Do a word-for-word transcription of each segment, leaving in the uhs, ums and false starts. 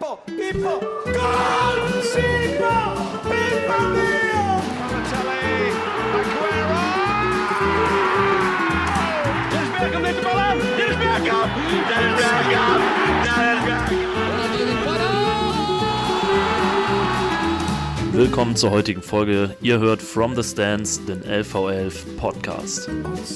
Pippo, Pippo, Gol! Silva! Viva mio! Balotelli, Aguero! Dennis Bergkamp neemt de bal aan. Dennis Bergkamp! Dennis Bergkamp! Dennis Bergkamp! Willkommen zur heutigen Folge. Ihr hört From the Stands, den L V elf Podcast.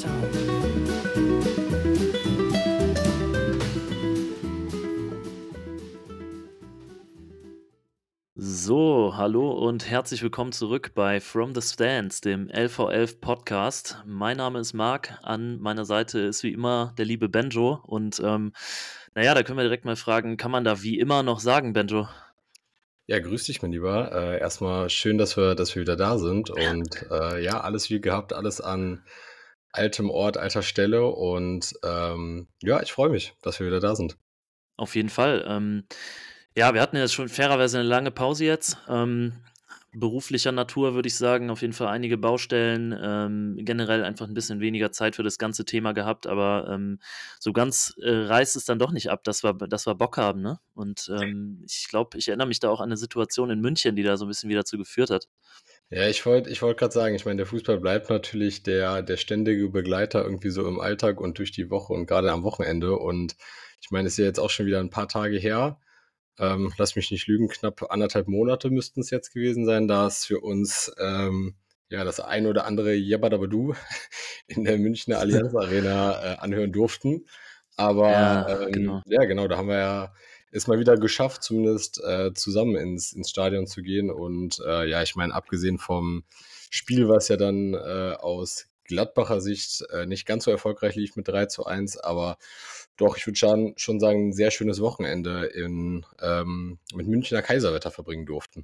So, hallo und herzlich willkommen zurück bei From the Stands, dem L V elf Podcast. Mein Name ist Marc, an meiner Seite ist wie immer der liebe Benjo und ähm, naja, da können wir direkt mal fragen, kann man da wie immer noch sagen, Benjo? Ja, grüß dich, mein Lieber. Äh, erstmal schön, dass wir, dass wir wieder da sind und äh, ja, alles wie gehabt, alles an altem Ort, alter Stelle und ähm, ja, ich freue mich, dass wir wieder da sind. Auf jeden Fall. Ähm, ja, wir hatten ja schon fairerweise eine lange Pause jetzt. Ähm, beruflicher Natur würde ich sagen, auf jeden Fall einige Baustellen, ähm, generell einfach ein bisschen weniger Zeit für das ganze Thema gehabt, aber ähm, so ganz äh, reißt es dann doch nicht ab, dass wir, dass wir Bock haben, ne? Und ähm, ich glaube, ich erinnere mich da auch an eine Situation in München, die da so ein bisschen wieder dazu geführt hat. Ja, ich wollte ich wollt gerade sagen, ich meine, der Fußball bleibt natürlich der, der ständige Begleiter irgendwie so im Alltag und durch die Woche und gerade am Wochenende. Und ich meine, es ist ja jetzt auch schon wieder ein paar Tage her. Ähm, lass mich nicht lügen, knapp anderthalb Monate müssten es jetzt gewesen sein, da es für uns ähm, ja das ein oder andere Jabbadabadu in der Münchner Allianz Arena äh, anhören durften. Aber Ja, ähm, genau. ja, genau, da haben wir ja es mal wieder geschafft, zumindest äh, zusammen ins, ins Stadion zu gehen. Und äh, ja, ich meine, abgesehen vom Spiel, was ja dann äh, aus Gladbacher Sicht äh, nicht ganz so erfolgreich lief mit drei zu eins, aber doch, ich würde schon, schon sagen, ein sehr schönes Wochenende in, ähm, mit Münchner Kaiserwetter verbringen durften.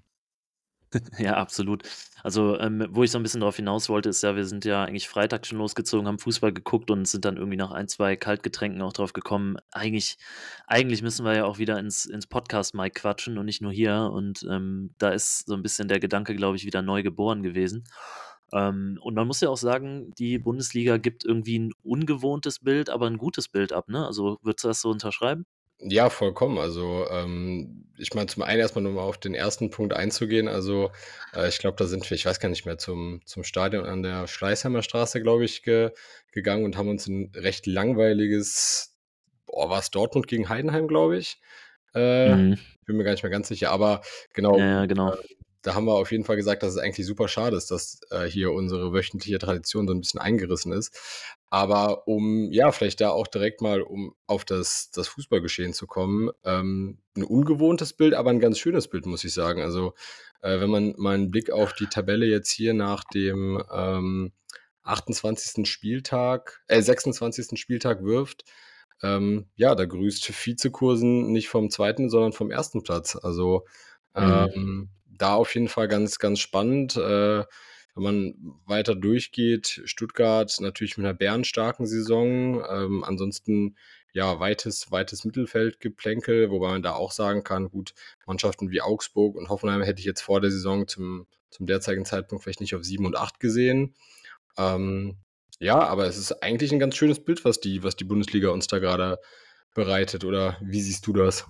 Ja, absolut. Also, ähm, wo ich so ein bisschen drauf hinaus wollte, ist ja, wir sind ja eigentlich Freitag schon losgezogen, haben Fußball geguckt und sind dann irgendwie nach ein, zwei Kaltgetränken auch drauf gekommen. Eigentlich eigentlich müssen wir ja auch wieder ins ins Podcast-Mic quatschen und nicht nur hier. Und, ähm, da ist so ein bisschen der Gedanke, glaube ich, wieder neu geboren gewesen. Ähm, und man muss ja auch sagen, die Bundesliga gibt irgendwie ein ungewohntes Bild, aber ein gutes Bild ab, ne? Also, würdest du das so unterschreiben? Ja, vollkommen. Also, ähm, ich meine, zum einen erstmal, um auf den ersten Punkt einzugehen. Also, äh, ich glaube, da sind wir, ich weiß gar nicht mehr, zum, zum Stadion an der Schleißheimer Straße, glaube ich, ge, gegangen und haben uns ein recht langweiliges, boah, war es Dortmund gegen Heidenheim, glaube ich. Äh, Mhm. bin mir gar nicht mehr ganz sicher, aber Ja, genau, ja, genau. äh, da haben wir auf jeden Fall gesagt, dass es eigentlich super schade ist, dass äh, hier unsere wöchentliche Tradition so ein bisschen eingerissen ist. Aber um, ja, vielleicht da auch direkt mal, um auf das, das Fußballgeschehen zu kommen, ähm, ein ungewohntes Bild, aber ein ganz schönes Bild, muss ich sagen. Also, äh, wenn man mal einen Blick auf die Tabelle jetzt hier nach dem ähm, achtundzwanzigsten Spieltag, äh, sechsundzwanzigsten Spieltag wirft, ähm, ja, da grüßt Vizekursen nicht vom zweiten, sondern vom ersten Platz. Also, Mhm. ähm, da auf jeden Fall ganz, ganz spannend. Äh, wenn man weiter durchgeht, Stuttgart natürlich mit einer bärenstarken Saison. Ähm, ansonsten ja, weites, weites Mittelfeldgeplänkel, wobei man da auch sagen kann, gut, Mannschaften wie Augsburg und Hoffenheim hätte ich jetzt vor der Saison zum, zum derzeitigen Zeitpunkt vielleicht nicht auf sieben und acht gesehen. Ähm, ja, aber es ist eigentlich ein ganz schönes Bild, was die, was die Bundesliga uns da gerade bereitet. Oder wie siehst du das?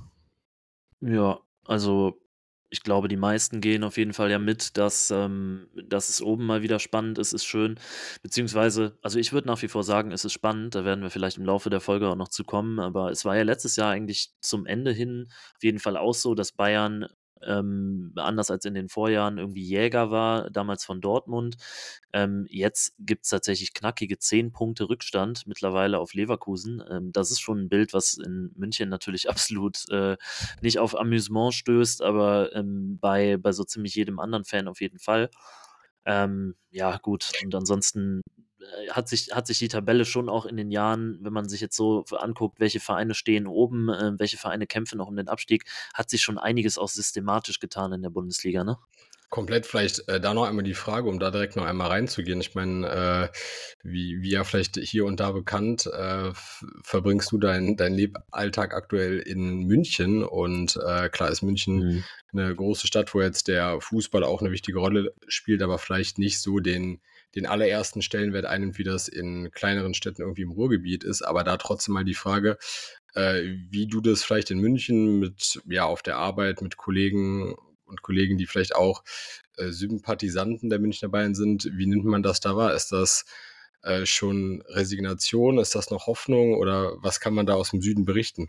Ja, also ich glaube, die meisten gehen auf jeden Fall ja mit, dass, ähm, dass es oben mal wieder spannend ist, ist schön. Beziehungsweise, also ich würde nach wie vor sagen, es ist spannend, da werden wir vielleicht im Laufe der Folge auch noch zu kommen, aber es war ja letztes Jahr eigentlich zum Ende hin auf jeden Fall auch so, dass Bayern ähm, anders als in den Vorjahren irgendwie Jäger war, damals von Dortmund. Ähm, jetzt gibt es tatsächlich knackige zehn Punkte Rückstand mittlerweile auf Leverkusen. Ähm, das ist schon ein Bild, was in München natürlich absolut äh, nicht auf Amüsement stößt, aber ähm, bei, bei so ziemlich jedem anderen Fan auf jeden Fall. Ähm, ja, gut, und ansonsten äh, hat sich, hat sich die Tabelle schon auch in den Jahren, wenn man sich jetzt so anguckt, welche Vereine stehen oben, äh, welche Vereine kämpfen noch um den Abstieg, hat sich schon einiges auch systematisch getan in der Bundesliga, ne? Komplett vielleicht äh, da noch einmal die Frage, um da direkt noch einmal reinzugehen. Ich meine, äh, wie, wie ja vielleicht hier und da bekannt, äh, f- verbringst du deinen dein Leballtag aktuell in München und äh, klar ist München Mhm. eine große Stadt, wo jetzt der Fußball auch eine wichtige Rolle spielt, aber vielleicht nicht so den, den allerersten Stellenwert einnimmt, wie das in kleineren Städten irgendwie im Ruhrgebiet ist. Aber da trotzdem mal die Frage, äh, wie du das vielleicht in München mit, ja, auf der Arbeit mit Kollegen und Kollegen, die vielleicht auch äh, Sympathisanten der Münchner Bayern sind, wie nimmt man das da wahr? Ist das äh, schon Resignation? Ist das noch Hoffnung? Oder was kann man da aus dem Süden berichten?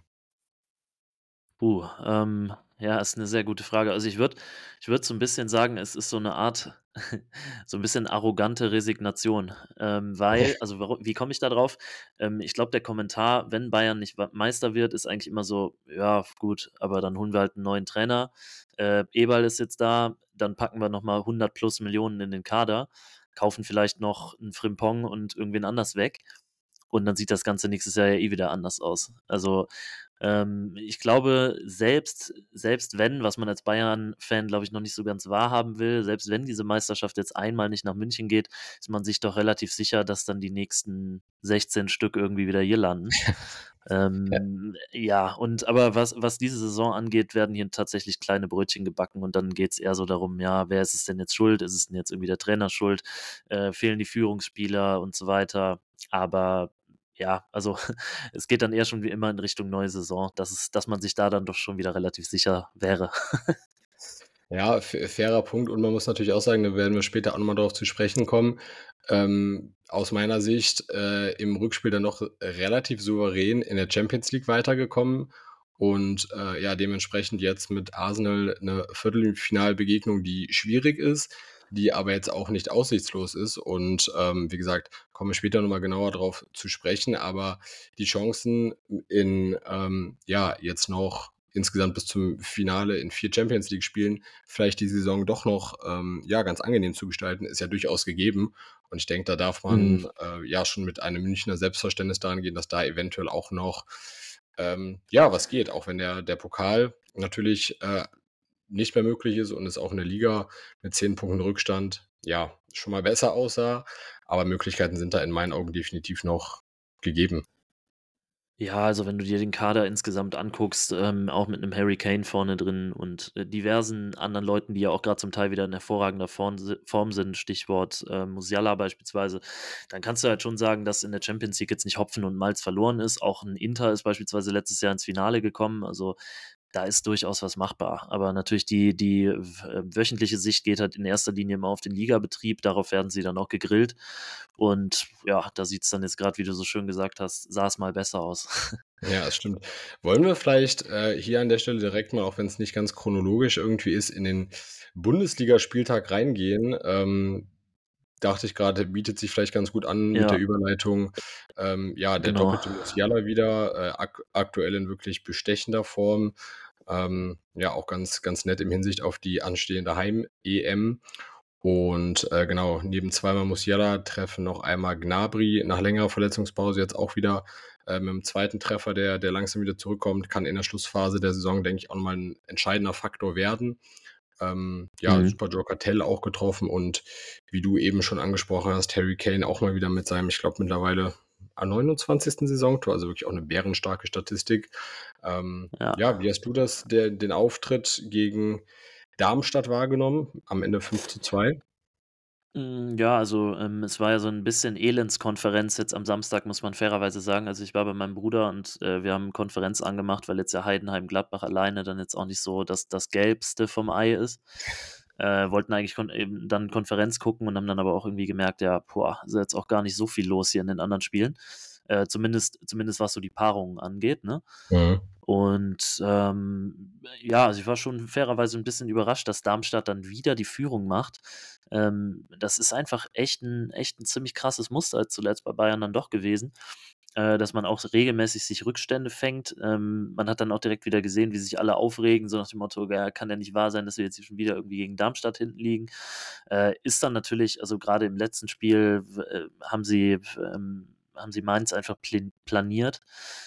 Puh, ähm, ja, ist eine sehr gute Frage. Also, ich würde ich würde so ein bisschen sagen, es ist so eine Art so ein bisschen arrogante Resignation, ähm, weil also, warum wie komme ich da drauf? Ähm, ich glaube, der Kommentar, wenn Bayern nicht wa Meister wird, ist eigentlich immer so: „Ja, gut, aber dann holen wir halt einen neuen Trainer. Äh, Eberl ist jetzt da, dann packen wir noch mal hundert plus Millionen in den Kader, kaufen vielleicht noch 'n Frimpong und irgendwen anders weg und dann sieht das Ganze nächstes Jahr ja eh wieder anders aus.“ Also, ähm, ich glaube, selbst selbst wenn, was man als Bayern-Fan, glaube ich, noch nicht so ganz wahrhaben will, selbst wenn diese Meisterschaft jetzt einmal nicht nach München geht, ist man sich doch relativ sicher, dass dann die nächsten sechzehn Stück irgendwie wieder hier landen. Ja. Ähm, ja, und aber was was diese Saison angeht, werden hier tatsächlich kleine Brötchen gebacken und dann geht's eher so darum, ja, wer ist es denn jetzt schuld? Ist es denn jetzt irgendwie der Trainer schuld? Äh, fehlen die Führungsspieler und so weiter? Aber ja, also es geht dann eher schon wie immer in Richtung neue Saison, dass es dass man sich da dann doch schon wieder relativ sicher wäre. Ja, f fairer Punkt und man muss natürlich auch sagen, da werden wir später auch noch mal drauf zu sprechen kommen. Ähm, aus meiner Sicht, äh, im Rückspiel dann noch relativ souverän in der Champions League weitergekommen und, äh, ja, dementsprechend jetzt mit Arsenal 'ne Viertelfinalbegegnung, die schwierig ist, die aber jetzt auch nicht aussichtslos ist und, ähm, wie gesagt, kommen wir später noch mal genauer drauf zu sprechen, aber die Chancen in, ähm, ja, jetzt noch insgesamt bis zum Finale in vier Champions League-Spielen vielleicht die Saison doch noch, ähm, ja, ganz angenehm zu gestalten, ist ja durchaus gegeben. Und ich denke, da darf Mhm. man, äh, ja schon mit einem Münchner Selbstverständnis daran gehen, dass da eventuell auch noch, ähm, ja, was geht, auch wenn der der Pokal natürlich, äh, nicht mehr möglich ist und es auch in der Liga mit zehn Punkten Rückstand, ja, schon mal besser aussah. Aber Möglichkeiten sind da in meinen Augen definitiv noch gegeben. Ja, also wenn du dir den Kader insgesamt anguckst, ähm, auch mit einem Harry Kane vorne drin und, äh, diversen anderen Leuten, die ja auch gerade zum Teil wieder in hervorragender Form si Form sind, Stichwort, äh, Musiala beispielsweise, dann kannst du halt schon sagen, dass in der Champions League jetzt nicht Hopfen und Malz verloren ist. Auch ein Inter ist beispielsweise letztes Jahr ins Finale gekommen. Also, da ist durchaus was machbar. Aber natürlich die die w äh, wöchentliche Sicht geht halt in erster Linie immer auf den Ligabetrieb. Darauf werden sie dann auch gegrillt. Und ja, da sieht's dann jetzt gerade, wie du so schön gesagt hast, sah es mal besser aus. Ja, es stimmt. Wollen wir vielleicht, äh, hier an der Stelle direkt mal, auch wenn es nicht ganz chronologisch irgendwie ist, in den Bundesligaspieltag reingehen? Ähm, dachte ich gerade, bietet sich vielleicht ganz gut an mit der Ja, Überleitung. Ähm, ja, der genau. doppelte Musiala wieder, äh, ak aktuell in wirklich bestechender Form. Ähm, ja, auch ganz ganz nett im Hinsicht auf die anstehende Heim-E M. Und, äh, genau, neben zweimal Musiala treffen noch einmal Gnabry nach längerer Verletzungspause jetzt auch wieder, äh, mit 'm zweiten Treffer, der der langsam wieder zurückkommt, kann in der Schlussphase der Saison, denke ich, auch noch mal 'n entscheidender Faktor werden. Ähm, ja, Mhm. super Joker Tell auch getroffen und wie du eben schon angesprochen hast, Harry Kane auch mal wieder mit seinem, ich glaube, mittlerweile ah, neunundzwanzigsten Saisontor, also wirklich auch eine bärenstarke Statistik. Ähm, Ja. ja, wie hast du das der den Auftritt gegen Darmstadt wahrgenommen? Am Ende fünf zu zwei. Hm, ja, also, ähm, es war ja so ein bisschen Elendskonferenz jetzt am Samstag, muss man fairerweise sagen. Also, ich war bei meinem Bruder und, äh, wir haben Konferenz angemacht, weil jetzt ja Heidenheim-Gladbach alleine dann jetzt auch nicht so das das Gelbste vom Ei ist. Äh, wollten eigentlich kon eben dann Konferenz gucken und haben dann aber auch irgendwie gemerkt, ja, boah, ist jetzt auch gar nicht so viel los hier in den anderen Spielen. Äh, zumindest zumindest was so die Paarungen angeht, ne? Mhm. Und, ähm, ja, also ich war schon fairerweise ein bisschen überrascht, dass Darmstadt dann wieder die Führung macht. Ähm, das ist einfach echt ein echt 'n ziemlich krasses Muster zuletzt bei Bayern dann doch gewesen, äh, dass man auch regelmäßig sich Rückstände fängt. Ähm, man hat dann auch direkt wieder gesehen, wie sich alle aufregen, so nach dem Motto: „Ja, kann ja nicht wahr sein, dass wir jetzt hier schon wieder irgendwie gegen Darmstadt hinten liegen.“ Äh, ist dann natürlich also gerade im letzten Spiel w äh, haben sie ähm, haben sie Mainz einfach plin planiert.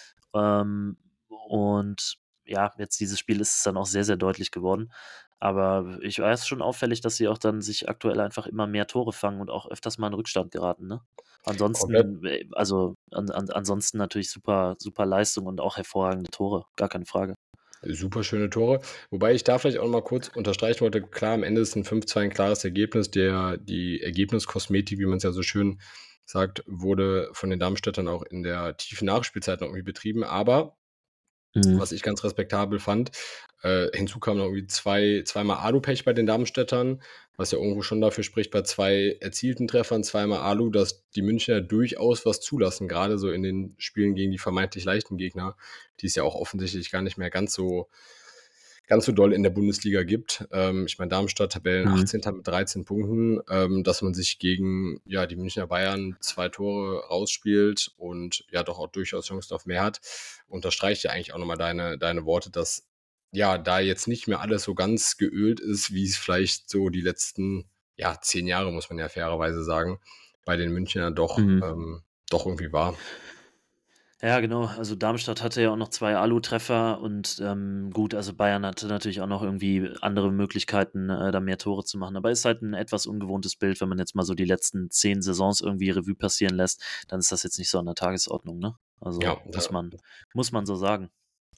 Ähm, und ja, jetzt dieses Spiel ist es dann auch sehr, sehr deutlich geworden. Aber ich weiß schon auffällig, dass sie auch dann sich aktuell einfach immer mehr Tore fangen und auch öfters mal in Rückstand geraten, ne? Komplett. Ansonsten, äh, also an an ansonsten natürlich super super Leistung und auch hervorragende Tore, gar keine Frage. Super schöne Tore. Wobei ich da vielleicht auch noch mal kurz unterstreichen wollte, klar, am Ende ist ein fünf zwei ein klares Ergebnis. Der die Ergebniskosmetik, wie man es ja so schön sagt, wurde von den Darmstädtern auch in der tiefen Nachspielzeit noch irgendwie betrieben. Aber Mhm. was ich ganz respektabel fand, äh, hinzu kam noch irgendwie zwei zweimal Alu-Pech bei den Darmstädtern, was ja irgendwo schon dafür spricht, bei zwei erzielten Treffern, zweimal Alu, dass die Münchner durchaus was zulassen, gerade so in den Spielen gegen die vermeintlich leichten Gegner, die es ja auch offensichtlich gar nicht mehr ganz so ganz so doll in der Bundesliga gibt. Ähm, ich meine, Darmstadt Tabellen Mhm. achtzehnter mit dreizehn Punkten, ähm, dass man sich gegen ja, die Münchner Bayern zwei Tore rausspielt und ja doch auch durchaus Chancen auf mehr hat, unterstreicht ja eigentlich auch nochmal deine, deine Worte, dass ja da jetzt nicht mehr alles so ganz geölt ist, wie es vielleicht so die letzten ja, zehn Jahre, muss man ja fairerweise sagen, bei den Münchnern doch, Mhm. ähm, doch irgendwie war. Ja, genau. Also Darmstadt hatte ja auch noch zwei Alu-Treffer und, ähm, gut, also Bayern hatte natürlich auch noch irgendwie andere Möglichkeiten, äh, da mehr Tore zu machen. Aber ist halt ein etwas ungewohntes Bild, wenn man jetzt mal so die letzten zehn Saisons irgendwie Revue passieren lässt, dann ist das jetzt nicht so an der Tagesordnung, ne? Also, Ja, muss da man muss man so sagen.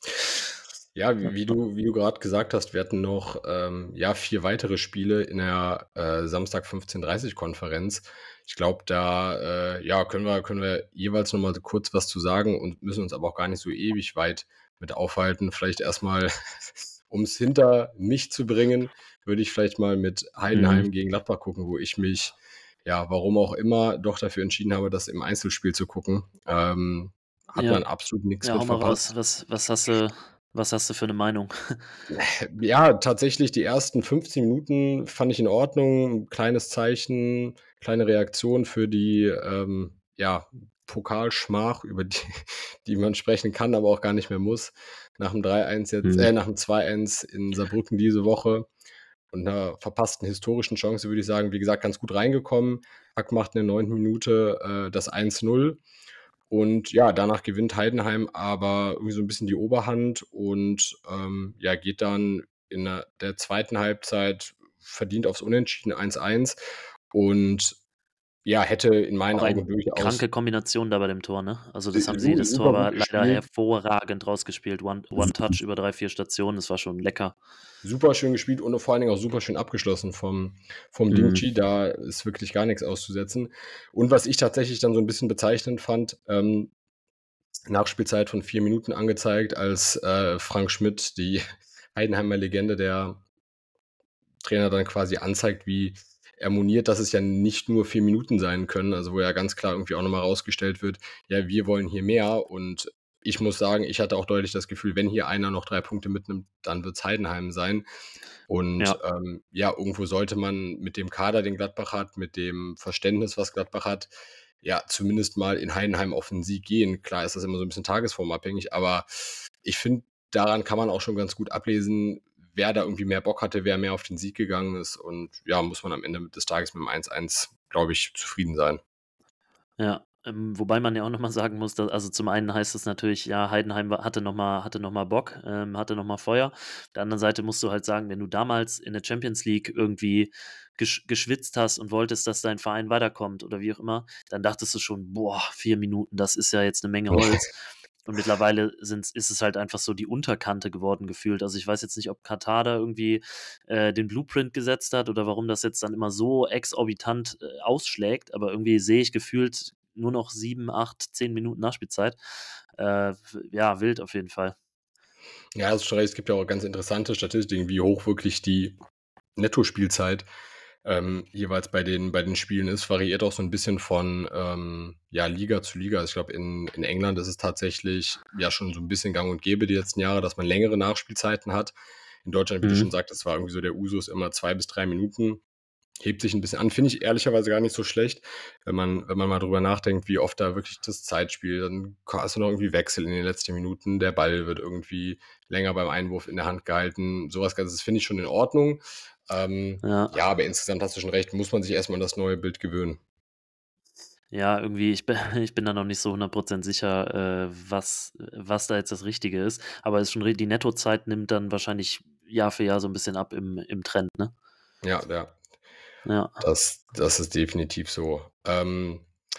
Ja, Ja. wie wie du wie du gerade gesagt hast, wir hatten noch, ähm, ja, vier weitere Spiele in der, äh, Samstag fünfzehn Uhr dreißig Konferenz. Ich glaube, da, äh, ja, können wir können wir jeweils noch mal kurz was zu sagen und müssen uns aber auch gar nicht so ewig weit mit aufhalten. Vielleicht erst mal, um's hinter mich zu bringen, würde ich vielleicht mal mit Mhm. Heidenheim gegen Gladbach gucken, wo ich mich, ja, warum auch immer, doch dafür entschieden habe, das im Einzelspiel zu gucken. Ähm, hat Ja. man absolut nix Ja, mit hau mal raus. verpasst. Was was hast du was hast du für eine Meinung? Ja, tatsächlich die ersten fünfzehn Minuten fand ich in Ordnung. Kleines Zeichen, kleine Reaktion für die, ähm, ja, Pokalschmach, über die die man sprechen kann, aber auch gar nicht mehr muss. Nach dem drei eins jetzt Mhm. äh, nach dem zwei eins in Saarbrücken diese Woche und 'ner verpassten historischen Chance, würde ich sagen, wie gesagt, ganz gut reingekommen. Hack macht in der neunten Minute, äh, das eins null und ja, danach gewinnt Heidenheim aber irgendwie so 'n bisschen die Oberhand und, ähm, ja, geht dann in der der zweiten Halbzeit verdient aufs Unentschieden eins eins und ja, hätte in meinen Auch eine Augen kranke durchaus Kombination da bei dem Tor, ne? Also, äh, das haben sie su das super Tor gut war leider gespielt. hervorragend rausgespielt. One Su One Touch über drei, vier Stationen, das war schon lecker. Super schön gespielt und vor allen Dingen auch super schön abgeschlossen vom vom Mhm. Dingchi. Da ist wirklich gar nix auszusetzen. Und was ich tatsächlich dann so 'n bisschen bezeichnend fand, ähm, Nachspielzeit von vier Minuten angezeigt, als, äh, Frank Schmidt, die Heidenheimer Legende, der Trainer dann quasi anzeigt, wie er moniert, dass es ja nicht nur vier Minuten sein können, also wo ja ganz klar irgendwie auch noch mal rausgestellt wird: „Ja, wir wollen hier mehr.“ Und ich muss sagen, ich hatte auch deutlich das Gefühl, wenn hier einer noch drei Punkte mitnimmt, dann wird's Heidenheim sein. Und, Ja. ähm, ja, irgendwo sollte man mit dem Kader, den Gladbach hat, mit dem Verständnis, was Gladbach hat, ja, zumindest mal in Heidenheim auf 'n Sieg gehen. Klar ist das immer so 'n bisschen tagesformabhängig, aber ich finde, daran kann man auch schon ganz gut ablesen, wer da irgendwie mehr Bock hatte, wer mehr auf den Sieg gegangen ist und ja, muss man am Ende des Tages mit dem eins eins, glaube ich, zufrieden sein. Ja, ähm, wobei man ja auch noch mal sagen muss, da also zum einen heißt es natürlich, ja, Heidenheim wa hatte noch mal hatte noch mal Bock, ähm, hatte noch mal Feuer. Auf der anderen Seite musst du halt sagen, wenn du damals in der Champions League irgendwie gesch geschwitzt hast und wolltest, dass dein Verein weiterkommt oder wie auch immer, dann dachtest du schon: „Boah, vier Minuten, das ist ja jetzt eine Menge Holz.“ Und mittlerweile sind's ist es halt einfach so die Unterkante geworden gefühlt. Also, ich weiß jetzt nicht, ob Katar da irgendwie, äh, den Blueprint gesetzt hat oder warum das jetzt dann immer so exorbitant, äh, ausschlägt, aber irgendwie sehe ich gefühlt nur noch sieben, acht, zehn Minuten Nachspielzeit. Äh, f ja, wild auf jeden Fall. Ja, hast schon recht. Es gibt ja auch ganz interessante Statistiken, wie hoch wirklich die Nettospielzeit, ähm, jeweils bei den bei den Spielen ist. Variiert auch so 'n bisschen von, ähm, ja, Liga zu Liga. Also, ich glaube, in in England ist es tatsächlich ja schon so 'n bisschen gang und gäbe die letzten Jahre, dass man längere Nachspielzeiten hat. In Deutschland, wie du schon Mhm. sagtest, war irgendwie so der Usus immer zwei bis drei Minuten. Hebt sich 'n bisschen an, finde ich ehrlicherweise gar nicht so schlecht, wenn man wenn man mal drüber nachdenkt, wie oft da wirklich das Zeitspiel dann ka hast du noch irgendwie Wechsel in den letzten Minuten, der Ball wird irgendwie länger beim Einwurf in der Hand gehalten. So was Ganzes finde ich schon in Ordnung. Ähm, Ja. ja, aber insgesamt hast du schon recht, muss man sich erst mal an das neue Bild gewöhnen. Ja, irgendwie, ich bin ich bin da noch nicht so hundert Prozent sicher, äh, was was da jetzt das Richtige ist. Aber es ist schon ri die Nettozeit nimmt dann wahrscheinlich Jahr für Jahr so 'n bisschen ab im im Trend, ne? Ja, ja. Ja. Das das ist definitiv so. Ähm,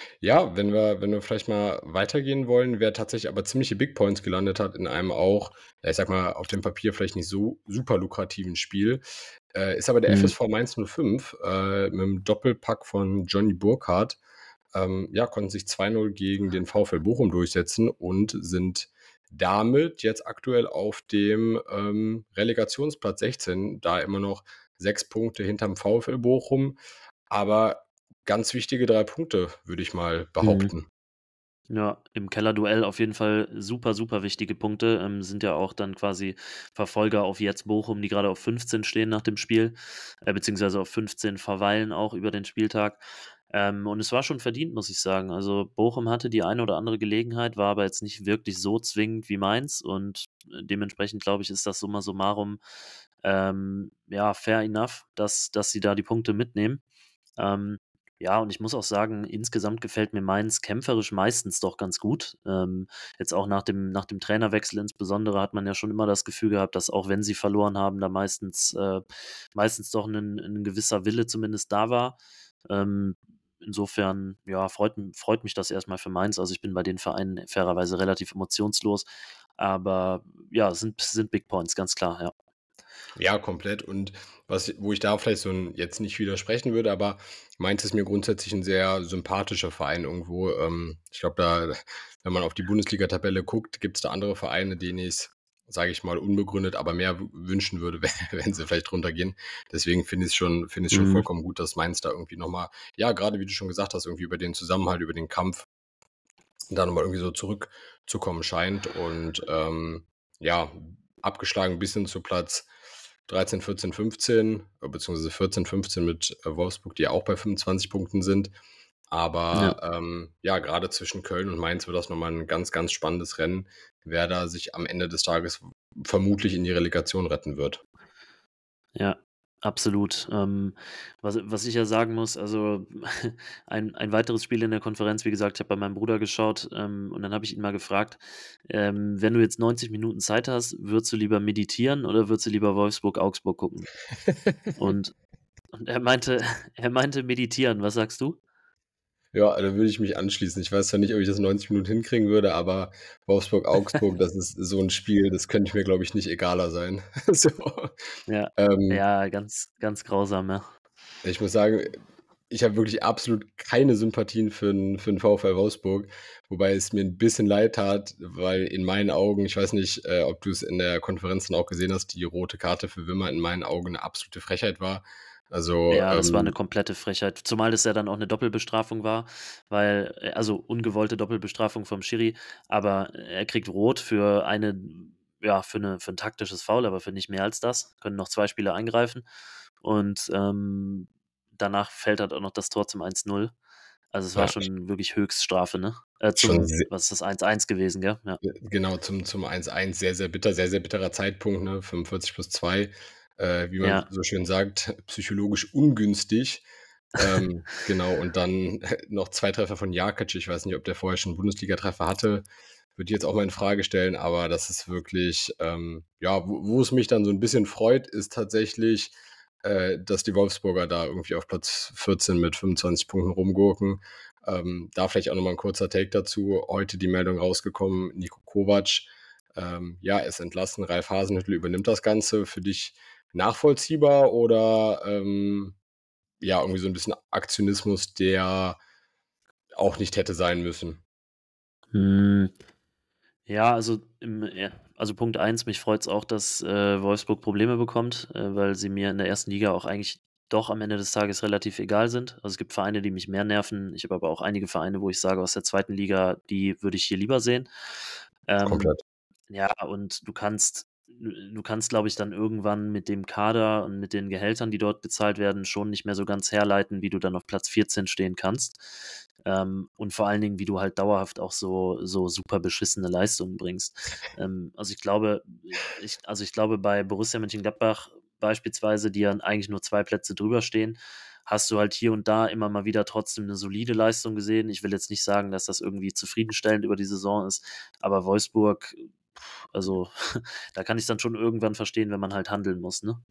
Ja, wenn wir wenn wir vielleicht mal weitergehen wollen, wer tatsächlich aber ziemliche Big Points gelandet hat in einem auch, ja, ich sage mal, auf dem Papier vielleicht nicht so super lukrativen Spiel, äh, ist aber der Mhm. F S V Mainz null fünf, äh, mit'm Doppelpack von Johnny Burkhardt. Ähm, ja, konnten sich zwei null gegen den VfL Bochum durchsetzen und sind damit jetzt aktuell auf dem, ähm, Relegationsplatz sechzehn, da immer noch sechs Punkte hinterm VfL Bochum, aber ganz wichtige drei Punkte, würde ich mal Mhm. behaupten. Ja, im Kellerduell auf jeden Fall super, super wichtige Punkte. Ähm, sind ja auch dann quasi Verfolger auf jetzt Bochum, die gerade auf fünfzehn stehen nach dem Spiel, äh, beziehungsweise auf fünfzehn verweilen auch über den Spieltag. Ähm, und es war schon verdient, muss ich sagen. Also Bochum hatte die eine oder andere Gelegenheit, war aber jetzt nicht wirklich so zwingend wie Mainz und äh, dementsprechend glaube ich, ist das summa summarum ähm, ja, fair enough, dass, dass sie da die Punkte mitnehmen. Ähm, ja, und ich muss auch sagen, insgesamt gefällt mir Mainz kämpferisch meistens doch ganz gut. Ähm, jetzt auch nach dem, nach dem Trainerwechsel insbesondere hat man ja schon immer das Gefühl gehabt, dass auch wenn sie verloren haben, da meistens, äh, meistens doch ein, ein gewisser Wille zumindest da war. Ähm, insofern, ja, freut, m- freut mich das erstmal für Mainz. Also ich bin bei den Vereinen fairerweise relativ emotionslos. Aber ja, es sind, sind Big Points, ganz klar, ja. Ja, komplett. Und was wo ich da vielleicht so 'n jetzt nicht widersprechen würde, aber Mainz ist mir grundsätzlich ein sehr sympathischer Verein irgendwo. Ähm, ich glaube, da wenn man auf die Bundesliga-Tabelle guckt, gibt es da andere Vereine, denen ich's, sage ich mal, unbegründet, aber mehr w wünschen würde, wenn sie vielleicht runtergehen. Deswegen finde ich's schon finde ich's schon Mhm. vollkommen gut, dass Mainz da irgendwie noch mal, ja, gerade wie du schon gesagt hast, irgendwie über den Zusammenhalt, über den Kampf da noch mal irgendwie so zurückzukommen scheint und, ähm, ja, abgeschlagen bis hin zu Platz dreizehn, vierzehn, fünfzehn, äh, beziehungsweise vierzehn, fünfzehn mit, äh, Wolfsburg, die ja auch bei fünfundzwanzig Punkten sind. Ja. Aber, ähm, ja, gerade zwischen Köln und Mainz wird das noch mal 'n ganz, ganz spannendes Rennen, wer da sich am Ende des Tages vermutlich in die Relegation retten wird. Ja, absolut. Ähm, was was ich ja sagen muss, also ein ein weiteres Spiel in der Konferenz, wie gesagt, ich habe bei meinem Bruder geschaut, ähm, und dann habe ich ihn mal gefragt, ähm: „Wenn du jetzt neunzig Minuten Zeit hast, würdest du lieber meditieren oder würdest du lieber Wolfsburg-Augsburg gucken?“ Und und er meinte er meinte meditieren. Was sagst du? Ja, da würde ich mich anschließen. Ich weiß zwar nicht, ob ich das neunzig Minuten hinkriegen würde, aber Wolfsburg-Augsburg, das ist so 'n Spiel, das könnte mir, glaube ich, nicht egaler sein. So, Ja, ähm, ja, ganz ganz grausam, ja. ich muss sagen, ich habe wirklich absolut keine Sympathien für 'n für 'n VfL Wolfsburg, wobei es mir 'n bisschen leid tat, weil in meinen Augen, ich weiß nicht, äh, ob du's in der Konferenz dann auch gesehen hast, die rote Karte für Wimmer in meinen Augen 'ne absolute Frechheit war. Also, Ja, das war 'ne ähm, komplette Frechheit, zumal das ja dann auch 'ne Doppelbestrafung war, weil äh, also, ungewollte Doppelbestrafung vom Schiri, aber er kriegt rot für eine ja, für 'ne für 'n taktisches Foul, aber für nicht mehr als das. Können noch zwei Spieler eingreifen und, ähm, danach fällt halt auch noch das Tor zum eins null. Also, es war ja, schon wirklich Höchststrafe, ne? Äh, schon zum was ist das, eins eins gewesen, gell? Ja. Äh, genau, zum zum eins eins sehr, sehr bitter, sehr, sehr bitterer Zeitpunkt, ne? fünfundvierzig plus zwei, äh, wie man Ja. so schön sagt, psychologisch ungünstig. Ähm, genau, und dann noch zwei Treffer von Jakic. Ich weiß nicht, ob der vorher schon Bundesligatreffer hatte. Würde ich jetzt auch mal in Frage stellen, aber das ist wirklich, ähm, ja, wo wo es mich dann so ein bisschen freut, ist tatsächlich, äh, dass die Wolfsburger da irgendwie auf Platz vierzehn mit fünfundzwanzig Punkten rumgurken. Ähm, da vielleicht auch noch mal 'n kurzer Take dazu. Heute die Meldung rausgekommen, Niko Kovac, ähm, ja, ist entlassen. Ralf Hasenhüttl übernimmt das Ganze. Für dich nachvollziehbar oder, ähm, ja, irgendwie so 'n bisschen Aktionismus, der auch nicht hätte sein müssen? Hm. Ja, also, im ja, also Punkt eins, mich freut's auch, dass, äh, Wolfsburg Probleme bekommt, äh, weil sie mir in der ersten Liga auch eigentlich doch am Ende des Tages relativ egal sind. Also, es gibt Vereine, die mich mehr nerven. Ich habe aber auch einige Vereine, wo ich sage, aus der zweiten Liga, die würde ich hier lieber sehen. Ähm, Komplett. ja, und du kannst du kannst, glaube ich, dann irgendwann mit dem Kader und mit den Gehältern, die dort bezahlt werden, schon nicht mehr so ganz herleiten, wie du dann auf Platz vierzehn stehen kannst. Ähm, und vor allen Dingen, wie du halt dauerhaft auch so so super beschissene Leistungen bringst. Ähm, also, ich glaube ich also, ich glaube, bei Borussia Mönchengladbach beispielsweise, die ja eigentlich nur zwei Plätze drüber stehen, hast du halt hier und da immer mal wieder trotzdem eine solide Leistung gesehen. Ich will jetzt nicht sagen, dass das irgendwie zufriedenstellend über die Saison ist, aber Wolfsburg, also, da kann ich's dann schon irgendwann verstehen, wenn man halt handeln muss, ne?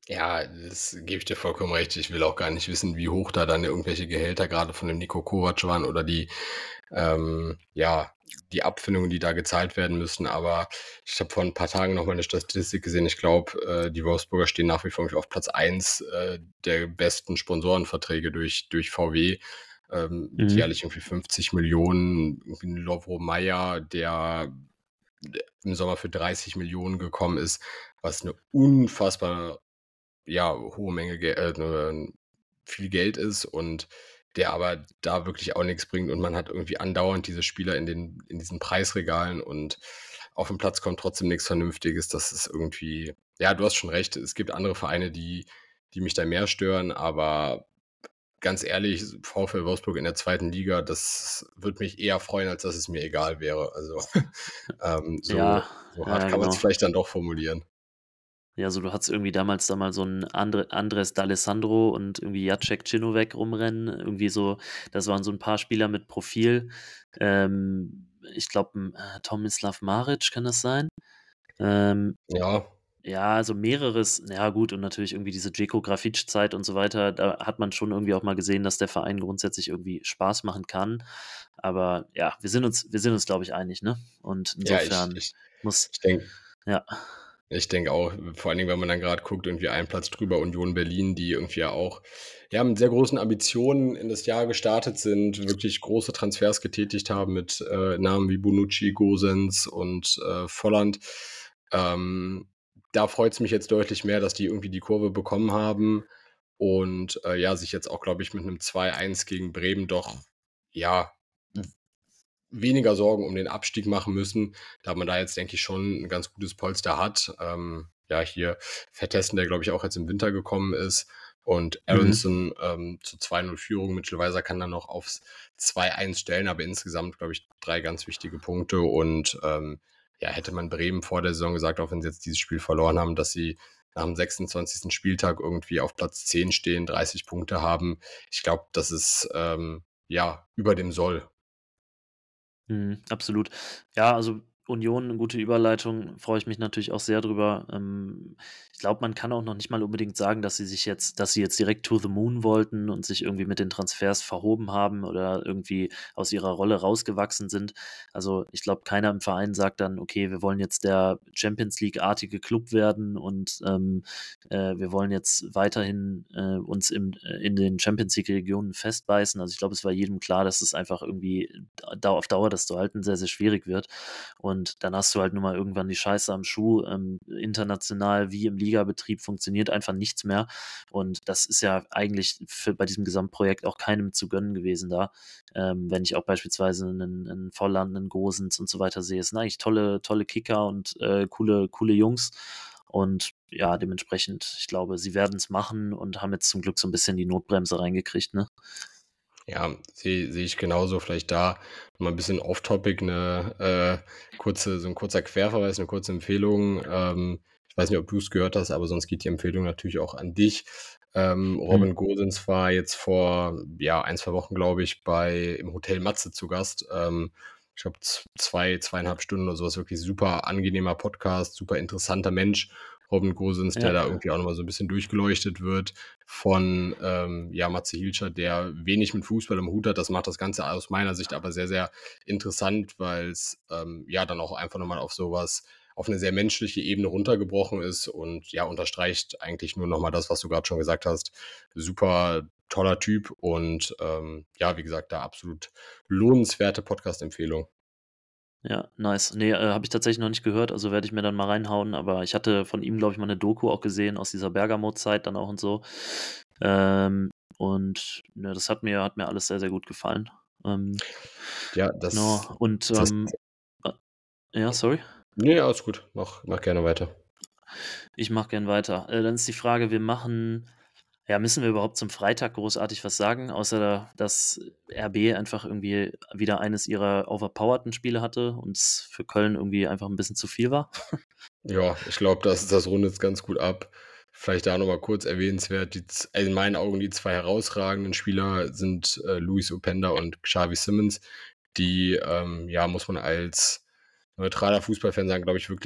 Ja, das gebe ich dir vollkommen recht. Ich will auch gar nicht wissen, wie hoch da dann irgendwelche Gehälter gerade von dem Niko Kovac waren oder die, ähm, ja, die Abfindungen, die da gezahlt werden müssen. Aber ich habe vor ein paar Tagen noch mal 'ne Statistik gesehen. Ich glaube, äh, die Wolfsburger stehen nach wie vor auf Platz eins äh, der besten Sponsorenverträge durch durch V W. Ähm, Mhm. jährlich irgendwie fünfzig Millionen. Irgendwie 'n Lovro Mayer, der im Sommer für dreißig Millionen gekommen ist, was eine unfassbar ja, hohe Menge Ge äh, ne, viel Geld ist und der aber da wirklich auch nichts bringt und man hat irgendwie andauernd diese Spieler in den in diesen Preisregalen und auf den Platz kommt trotzdem nichts Vernünftiges. Das ist irgendwie ja, du hast schon recht. Es gibt andere Vereine, die die mich da mehr stören, aber ganz ehrlich, VfL Wolfsburg in der zweiten Liga, das würde mich eher freuen, als dass es mir egal wäre. Also, ähm, Ja, so so hart ja, kann man es genau. vielleicht dann doch formulieren. Ja, so du hattest irgendwie damals da mal so 'n Andre Andres D'Alessandro und irgendwie Jacek Cinovek rumrennen. Irgendwie so das waren so 'n paar Spieler mit Profil. Ähm, ich glaube, hm, äh, Tomislav Maric, kann das sein? Ähm, Ja. ja, also mehreres ja gut und natürlich irgendwie diese Djeko Grafic-Zeit und so weiter. Da hat man schon irgendwie auch mal gesehen, dass der Verein grundsätzlich irgendwie Spaß machen kann. Aber ja, wir sind uns wir sind uns, glaube ich, einig, ne? Und Ja, ich insofern ich muss ich denke ja. Ich denke auch, vor allen Dingen, wenn man dann gerade guckt, irgendwie einen Platz drüber Union Berlin, die irgendwie ja auch, ja, mit sehr großen Ambitionen in das Jahr gestartet sind, wirklich große Transfers getätigt haben mit, äh, Namen wie Bonucci, Gosens und, äh, Volland. Ähm, Da freut es mich jetzt deutlich mehr, dass die irgendwie die Kurve bekommen haben und, äh, ja, sich jetzt auch, glaube ich, mit einem zwei eins gegen Bremen doch, ja, weniger Sorgen um den Abstieg machen müssen, da man da jetzt, denke ich, schon ein ganz gutes Polster hat. Ähm, ja, hier Vertessen, der, glaube ich, auch jetzt im Winter gekommen ist und Mhm. Aronson, ähm, zur zwei null Führung. Mitchell kann dann noch aufs zwei eins stellen, aber insgesamt, glaube ich, drei ganz wichtige Punkte und, ähm, ja, hätte man Bremen vor der Saison gesagt, auch wenn sie jetzt dieses Spiel verloren haben, dass sie nach dem sechsundzwanzigsten Spieltag irgendwie auf Platz zehn stehen, dreißig Punkte haben. Ich glaube, das ist, ähm, ja, über dem Soll. Mhm, absolut. Ja, also Union, 'ne gute Überleitung, freue ich mich natürlich auch sehr drüber. Ähm, ich glaube, man kann auch noch nicht mal unbedingt sagen, dass sie sich jetzt dass sie jetzt direkt to the moon wollten und sich irgendwie mit den Transfers verhoben haben oder irgendwie aus ihrer Rolle rausgewachsen sind. Also, ich glaube, keiner im Verein sagt dann: „Okay, wir wollen jetzt der Champions League-artige Club werden und, ähm, äh, wir wollen jetzt weiterhin, äh, uns im äh, in den Champions League-Regionen festbeißen.“ Also, ich glaube, es war jedem klar, dass es einfach irgendwie da auf Dauer das zu halten sehr, sehr schwierig wird. Und dann hast du halt nun mal irgendwann die Scheiße am Schuh. Ähm, international wie im Ligabetrieb funktioniert einfach nichts mehr. Und das ist ja eigentlich für bei diesem Gesamtprojekt auch keinem zu gönnen gewesen da. Ähm, wenn ich auch beispielsweise einen 'nen Volland, 'nen Gosens und so weiter sehe. Es sind eigentlich tolle tolle Kicker und, äh, coole coole Jungs. Und ja, dementsprechend, ich glaube, sie werden es machen und haben jetzt zum Glück so ein bisschen die Notbremse reingekriegt, ne? Ja, sehe sehe ich genauso. Vielleicht da noch mal 'n bisschen off-topic 'ne, äh, kurze so ein kurzer Querverweis, eine kurze Empfehlung. Ähm, ich weiß nicht, ob du es gehört hast, aber sonst geht die Empfehlung natürlich auch an dich. Ähm, Mhm. Robin Gosens war jetzt vor, ja, ein zwei Wochen, glaube ich, bei im Hotel Matze zu Gast. Ähm, ich glaube, z zwei, zweieinhalb Stunden oder so was, wirklich super angenehmer Podcast, super interessanter Mensch, Robin Gosens, der Ja, da irgendwie auch noch mal so ein bisschen durchgeleuchtet wird von, ähm, ja, Matze Hilscher, der wenig mit Fußball im Hut hat. Das macht das Ganze aus meiner Sicht aber sehr, sehr interessant, weil's, ähm, ja, dann auch einfach noch mal auf sowas auf eine sehr menschliche Ebene runtergebrochen ist und, ja, unterstreicht eigentlich nur noch mal das, was du gerade schon gesagt hast. Super toller Typ und, ähm, ja, wie gesagt, da absolut lohnenswerte Podcast-Empfehlung. ja, nice. Ne, äh, habe ich tatsächlich noch nicht gehört, also werde ich mir dann mal reinhauen, aber ich hatte von ihm, glaube ich, mal eine Doku auch gesehen aus dieser Bergamo-Zeit dann auch und so. Ähm, und, ne, das hat mir hat mir alles sehr, sehr gut gefallen. Ähm, Ja, das genau und, das ähm äh, ja, sorry? ne, alles gut. Mach mach gerne weiter. Ich mache gern weiter. Äh, dann ist die Frage, wir machen ja, müssen wir überhaupt zum Freitag großartig was sagen, außer dass R B einfach irgendwie wieder eines ihrer overpowerten Spiele hatte und es für Köln irgendwie einfach ein bisschen zu viel war? Ja, ich glaube, das das rundet es ganz gut ab. Vielleicht da noch mal kurz erwähnenswert, die z in meinen Augen die zwei herausragenden Spieler sind, äh, Luis Openda und Xavi Simons, die, ähm, ja, muss man als neutraler Fußballfan sagen, glaube ich, wirklich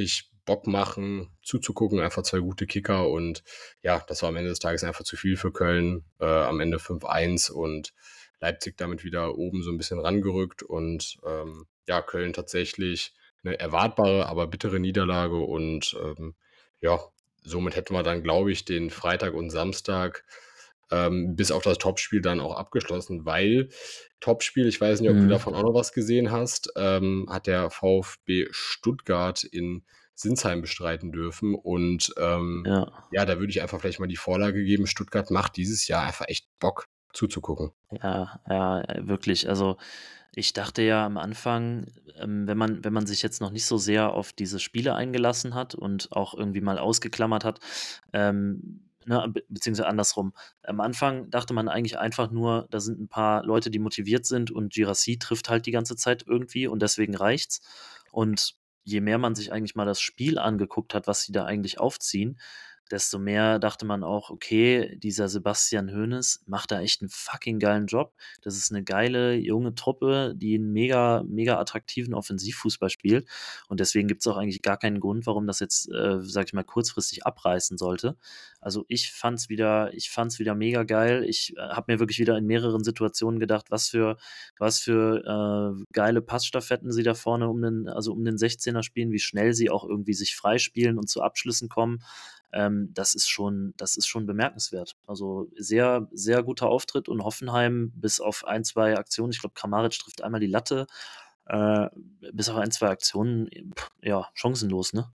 Bock machen, zuzugucken, einfach zwei gute Kicker und ja, das war am Ende des Tages einfach zu viel für Köln. Äh, am Ende fünf eins und Leipzig damit wieder oben so ein bisschen rangerückt und ähm, ja, Köln tatsächlich eine erwartbare, aber bittere Niederlage und ähm, ja, somit hätten wir dann, glaube ich, den Freitag und Samstag ähm, bis auf das Topspiel dann auch abgeschlossen, weil Topspiel, ich weiß nicht, ob du Mhm. davon auch noch was gesehen hast, ähm, hat der VfB Stuttgart in Sinsheim bestreiten dürfen und ähm, Ja. ja, da würde ich einfach vielleicht mal die Vorlage geben. Stuttgart macht dieses Jahr einfach echt Bock zuzugucken. Ja, ja, äh, wirklich. Also, ich dachte ja am Anfang, ähm, wenn man wenn man sich jetzt noch nicht so sehr auf diese Spiele eingelassen hat und auch irgendwie mal ausgeklammert hat, ähm, ne, be beziehungsweise andersrum. Am Anfang dachte man eigentlich einfach nur, da sind ein paar Leute, die motiviert sind und Girassi trifft halt die ganze Zeit irgendwie und deswegen reicht's. Und je mehr man sich eigentlich mal das Spiel angeguckt hat, was sie da eigentlich aufziehen, desto mehr dachte man auch: „Okay, dieser Sebastian Hoeneß macht da echt einen fucking geilen Job.“ Das ist eine geile junge Truppe, die 'n mega mega attraktiven Offensivfußball spielt und deswegen gibt's auch eigentlich gar keinen Grund, warum das jetzt, äh, sage ich mal, kurzfristig abreißen sollte. Also, ich fand's wieder ich fand's wieder mega geil. Ich, äh, habe mir wirklich wieder in mehreren Situationen gedacht, was für was für, äh, geile Passstaffetten sie da vorne um den also, um den sechzehner spielen, wie schnell sie auch irgendwie sich freispielen und zu Abschlüssen kommen. Ähm, das ist schon das ist schon bemerkenswert. Also, sehr, sehr guter Auftritt und Hoffenheim bis auf ein zwei Aktionen, ich glaube, Kramaric trifft einmal die Latte, äh, bis auf ein zwei Aktionen, pff, ja, chancenlos, ne?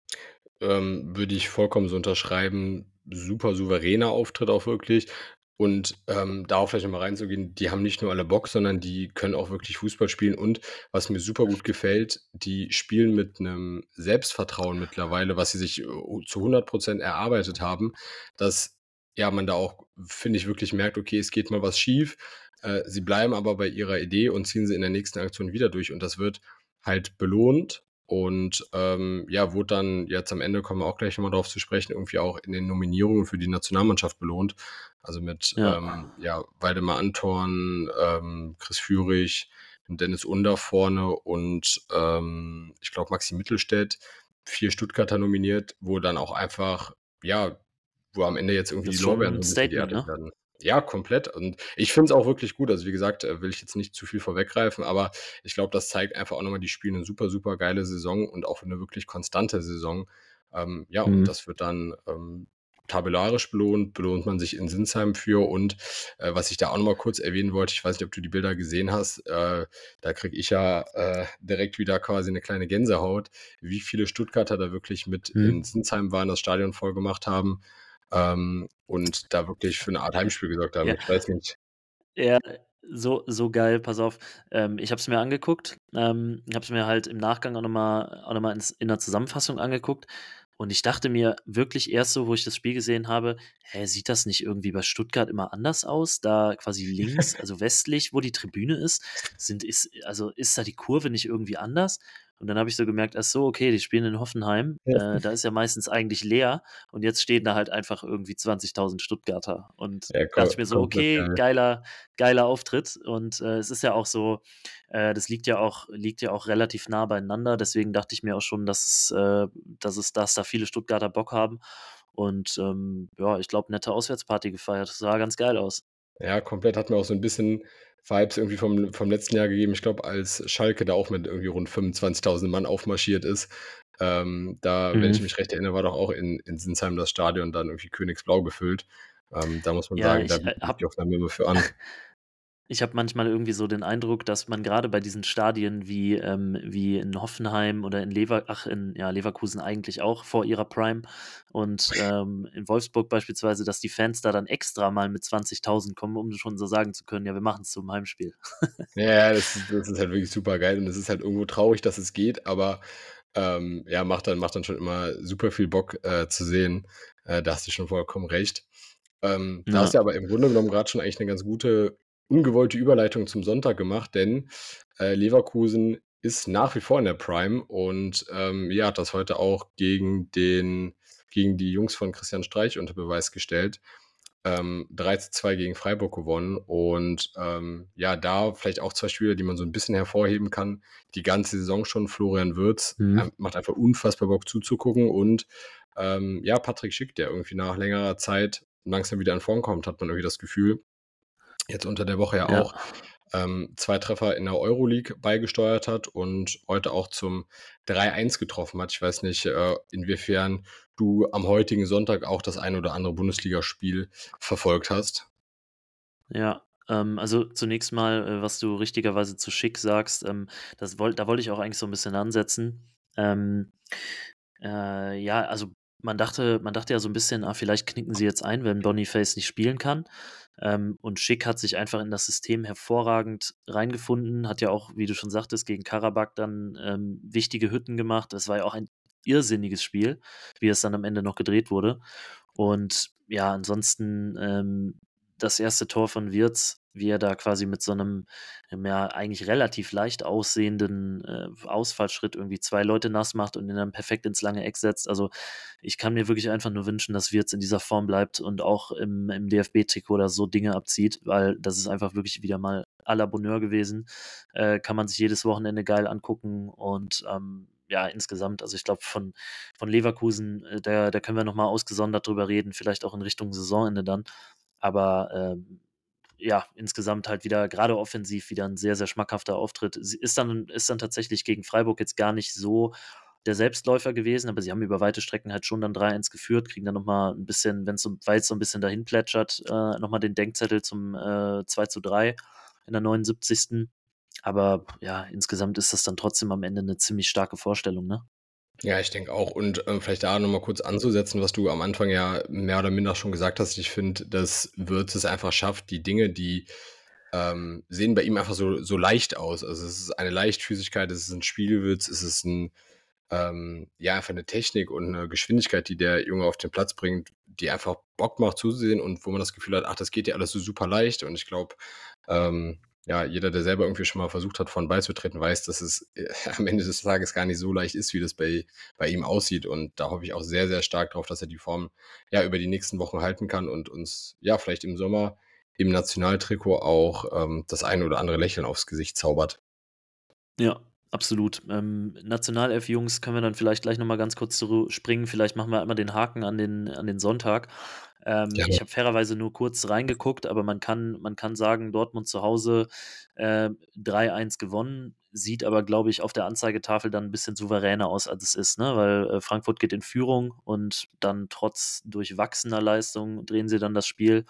Ähm, würde ich vollkommen so unterschreiben. Super souveräner Auftritt auch wirklich. Und, ähm, da auch vielleicht noch mal reinzugehen, die haben nicht nur alle Bock, sondern die können auch wirklich Fußball spielen. Und was mir super gut gefällt, die spielen mit einem Selbstvertrauen mittlerweile, was sie sich, äh, zu hundert Prozent erarbeitet haben, dass, ja, man da auch, finde ich, wirklich merkt: Okay, es geht mal was schief. Äh, sie bleiben aber bei ihrer Idee und ziehen sie in der nächsten Aktion wieder durch. Und das wird halt belohnt und, ähm, ja, wurde dann jetzt am Ende, kommen wir auch gleich noch mal drauf zu sprechen, irgendwie auch in den Nominierungen für die Nationalmannschaft belohnt. Also mit, Ja, ähm, ja, Waldemar Anton, ähm, Chris Führig, Dennis Under vorne und, ähm, ich glaube, Maxi Mittelstädt, vier Stuttgarter nominiert, wo dann auch einfach, ja, wo am Ende jetzt irgendwie das die ist schon Lorbeeren 'n so ein bisschen Statement, geerntet ne? werden. Ja, komplett. Und ich finde es auch wirklich gut. Also, wie gesagt, äh, will ich jetzt nicht zu viel vorweggreifen, aber ich glaube, das zeigt einfach auch noch mal, die spielen 'ne super, super geile Saison und auch eine wirklich konstante Saison. Ähm, ja, und Mhm. das wird dann, ähm, tabellarisch belohnt, belohnt man sich in Sinsheim für und, äh, was ich da auch noch mal kurz erwähnen wollte, ich weiß nicht, ob du die Bilder gesehen hast, äh, da kriege ich ja, äh, direkt wieder quasi eine kleine Gänsehaut, wie viele Stuttgarter da wirklich mit in Mhm. Sinsheim waren, das Stadion vollgemacht haben, ähm, und da wirklich für eine Art Heimspiel gesorgt haben. Ja. Ich weiß nicht. Ja, so so geil, pass auf. Ähm, ich habe es mir angeguckt, ähm, habe es mir halt im Nachgang auch noch mal auch noch mal ins in der Zusammenfassung angeguckt und ich dachte mir wirklich erst so, wo ich das Spiel gesehen habe: „Hä, sieht das nicht irgendwie bei Stuttgart immer anders aus? Da quasi links, also westlich, wo die Tribüne ist, sind ist also ist da die Kurve nicht irgendwie anders?“ Und dann habe ich so gemerkt: „Ach so, okay, die spielen in Hoffenheim, äh, da ist ja meistens eigentlich leer und jetzt stehen da halt einfach irgendwie zwanzigtausend Stuttgarter.“ Und Ja, dachte ko ich mir so: komplett „Okay, geil. geiler geiler Auftritt.“ Und, äh, es ist ja auch so, äh, das liegt ja auch liegt ja auch relativ nah beieinander. Deswegen dachte ich mir auch schon, dass es äh, dass es dass da viele Stuttgarter Bock haben. Und, ähm, ja, ich glaube, nette Auswärtsparty gefeiert. Sah ganz geil aus. Ja, komplett. Hat mir auch so 'n bisschen Vibes irgendwie vom vom letzten Jahr gegeben. Ich glaube, als Schalke da auch mit irgendwie rund fünfundzwanzigtausend Mann aufmarschiert ist. Ähm, da, wenn ich Mhm. mich recht erinnere, war doch auch in in Sinsheim das Stadion dann irgendwie königsblau gefüllt. Ähm, da muss man Ja, sagen, da ich, äh, bieten sich die habe Aufnahmen immer für an. Ich habe manchmal irgendwie so den Eindruck, dass man gerade bei diesen Stadien wie ähm, wie in Hoffenheim oder in Lever ach, in, ja, Leverkusen eigentlich auch vor ihrer Prime und, ähm, in Wolfsburg beispielsweise, dass die Fans da dann extra mal mit zwanzigtausend kommen, um schon so sagen zu können: „Ja, wir machen's zum Heimspiel.“ Ja, ja, das ist das ist halt wirklich supergeil und es ist halt irgendwo traurig, dass es geht, aber, ähm, ja, macht dann macht dann schon immer super viel Bock, äh, zu sehen. Äh, da hast du schon vollkommen recht. Ähm, da hast Ja. du aber im Grunde genommen grad schon eigentlich 'ne ganz gute, ungewollte Überleitung zum Sonntag gemacht, denn, äh, Leverkusen ist nach wie vor in der Prime und, ähm, ja, hat das heute auch gegen den gegen die Jungs von Christian Streich unter Beweis gestellt. ähm, drei zu zwei gegen Freiburg gewonnen und, ähm, ja, da vielleicht auch zwei Spieler, die man so 'n bisschen hervorheben kann, die ganze Saison schon. Florian Wirtz, Mhm. ähm, macht einfach unfassbar Bock zuzugucken und, ähm, ja, Patrick Schick, der irgendwie nach längerer Zeit langsam wieder in Form kommt, hat man irgendwie das Gefühl. Jetzt unter der Woche ja Ja. auch, ähm, zwei Treffer in der Euroleague beigesteuert hat und heute auch zum drei eins getroffen hat. Ich weiß nicht, äh, inwiefern du am heutigen Sonntag auch das ein oder andere Bundesligaspiel verfolgt hast? Ja, ähm, also zunächst mal, äh, was du richtigerweise zu Schick sagst, ähm, das woll da wollte ich auch eigentlich so 'n bisschen ansetzen. Ähm, äh, ja, also man dachte man dachte ja so 'n bisschen: „Ah, vielleicht knicken sie jetzt ein, wenn Boniface nicht spielen kann.“ Ähm, und Schick hat sich einfach in das System hervorragend reingefunden, hat ja auch, wie du schon sagtest, gegen Karabakh dann, ähm, wichtige Hütten gemacht. Das war ja auch ein irrsinniges Spiel, wie es dann am Ende noch gedreht wurde. Und ja, ansonsten, ähm, das erste Tor von Wirtz, wie er da quasi mit so 'nem, ähm, ja, eigentlich relativ leicht aussehenden, äh, Ausfallschritt irgendwie zwei Leute nass macht und den dann perfekt ins lange Eck setzt. Also, ich kann mir wirklich einfach nur wünschen, dass Wirtz in dieser Form bleibt und auch im im D F B-Trikot da so Dinge abzieht, weil das ist einfach wirklich wieder mal à la Bonheur gewesen. Äh, kann man sich jedes Wochenende geil angucken und, ähm, ja, insgesamt, also ich glaube, von von Leverkusen, äh, da da können wir noch mal ausgesondert drüber reden, vielleicht auch in Richtung Saisonende dann. Aber, ähm, ja, insgesamt halt wieder grade offensiv wieder 'n sehr, sehr schmackhafter Auftritt. S ist dann ist dann tatsächlich gegen Freiburg jetzt gar nicht so der Selbstläufer gewesen, aber sie haben über weite Strecken halt schon dann drei eins geführt, kriegen dann noch mal 'n bisschen, wenn's so weil's so 'n bisschen dahin plätschert, äh, noch mal den Denkzettel zum, äh, zwei zu drei in der neunundsiebzigsten Aber ja, insgesamt ist das dann trotzdem am Ende 'ne ziemlich starke Vorstellung, ne? Ja, ich denke auch und, ähm, vielleicht da noch mal kurz anzusetzen, was du am Anfang ja mehr oder minder schon gesagt hast. Ich finde, dass Wirtz es einfach schafft, die Dinge, die, ähm, sehen bei ihm einfach so so leicht aus. Also, es ist eine Leichtfüßigkeit, es ist 'n Spielwitz, es ist 'n, ähm, ja, einfach 'ne Technik und 'ne Geschwindigkeit, die der Junge auf den Platz bringt, die einfach Bock macht zuzusehen und wo man das Gefühl hat: „Ach, das geht ja alles so super leicht.“ Und ich glaube, ähm, ja, jeder, der selber irgendwie schon mal versucht hat, vor 'n Ball zu treten, weiß, dass es, äh, am Ende des Tages gar nicht so leicht ist, wie das bei bei ihm aussieht. Und da hoffe ich auch sehr, sehr stark drauf, dass er die Form, ja, über die nächsten Wochen halten kann und uns, ja, vielleicht im Sommer im Nationaltrikot auch, ähm, das ein oder andere Lächeln aufs Gesicht zaubert. Ja, absolut. Ähm, Nationalelf-Jungs können wir dann vielleicht gleich noch mal ganz kurz zu springen. Vielleicht machen wir einmal den Haken an den an den Sonntag. Ähm, Gerne. ich habe fairerweise nur kurz reingeguckt, aber man kann man kann sagen, Dortmund zu Hause, äh, drei eins gewonnen, sieht aber, glaube ich, auf der Anzeigetafel dann 'n bisschen souveräner aus, als es ist, ne? Weil, äh, Frankfurt geht in Führung und dann trotz durchwachsener Leistung drehen sie dann das Spiel.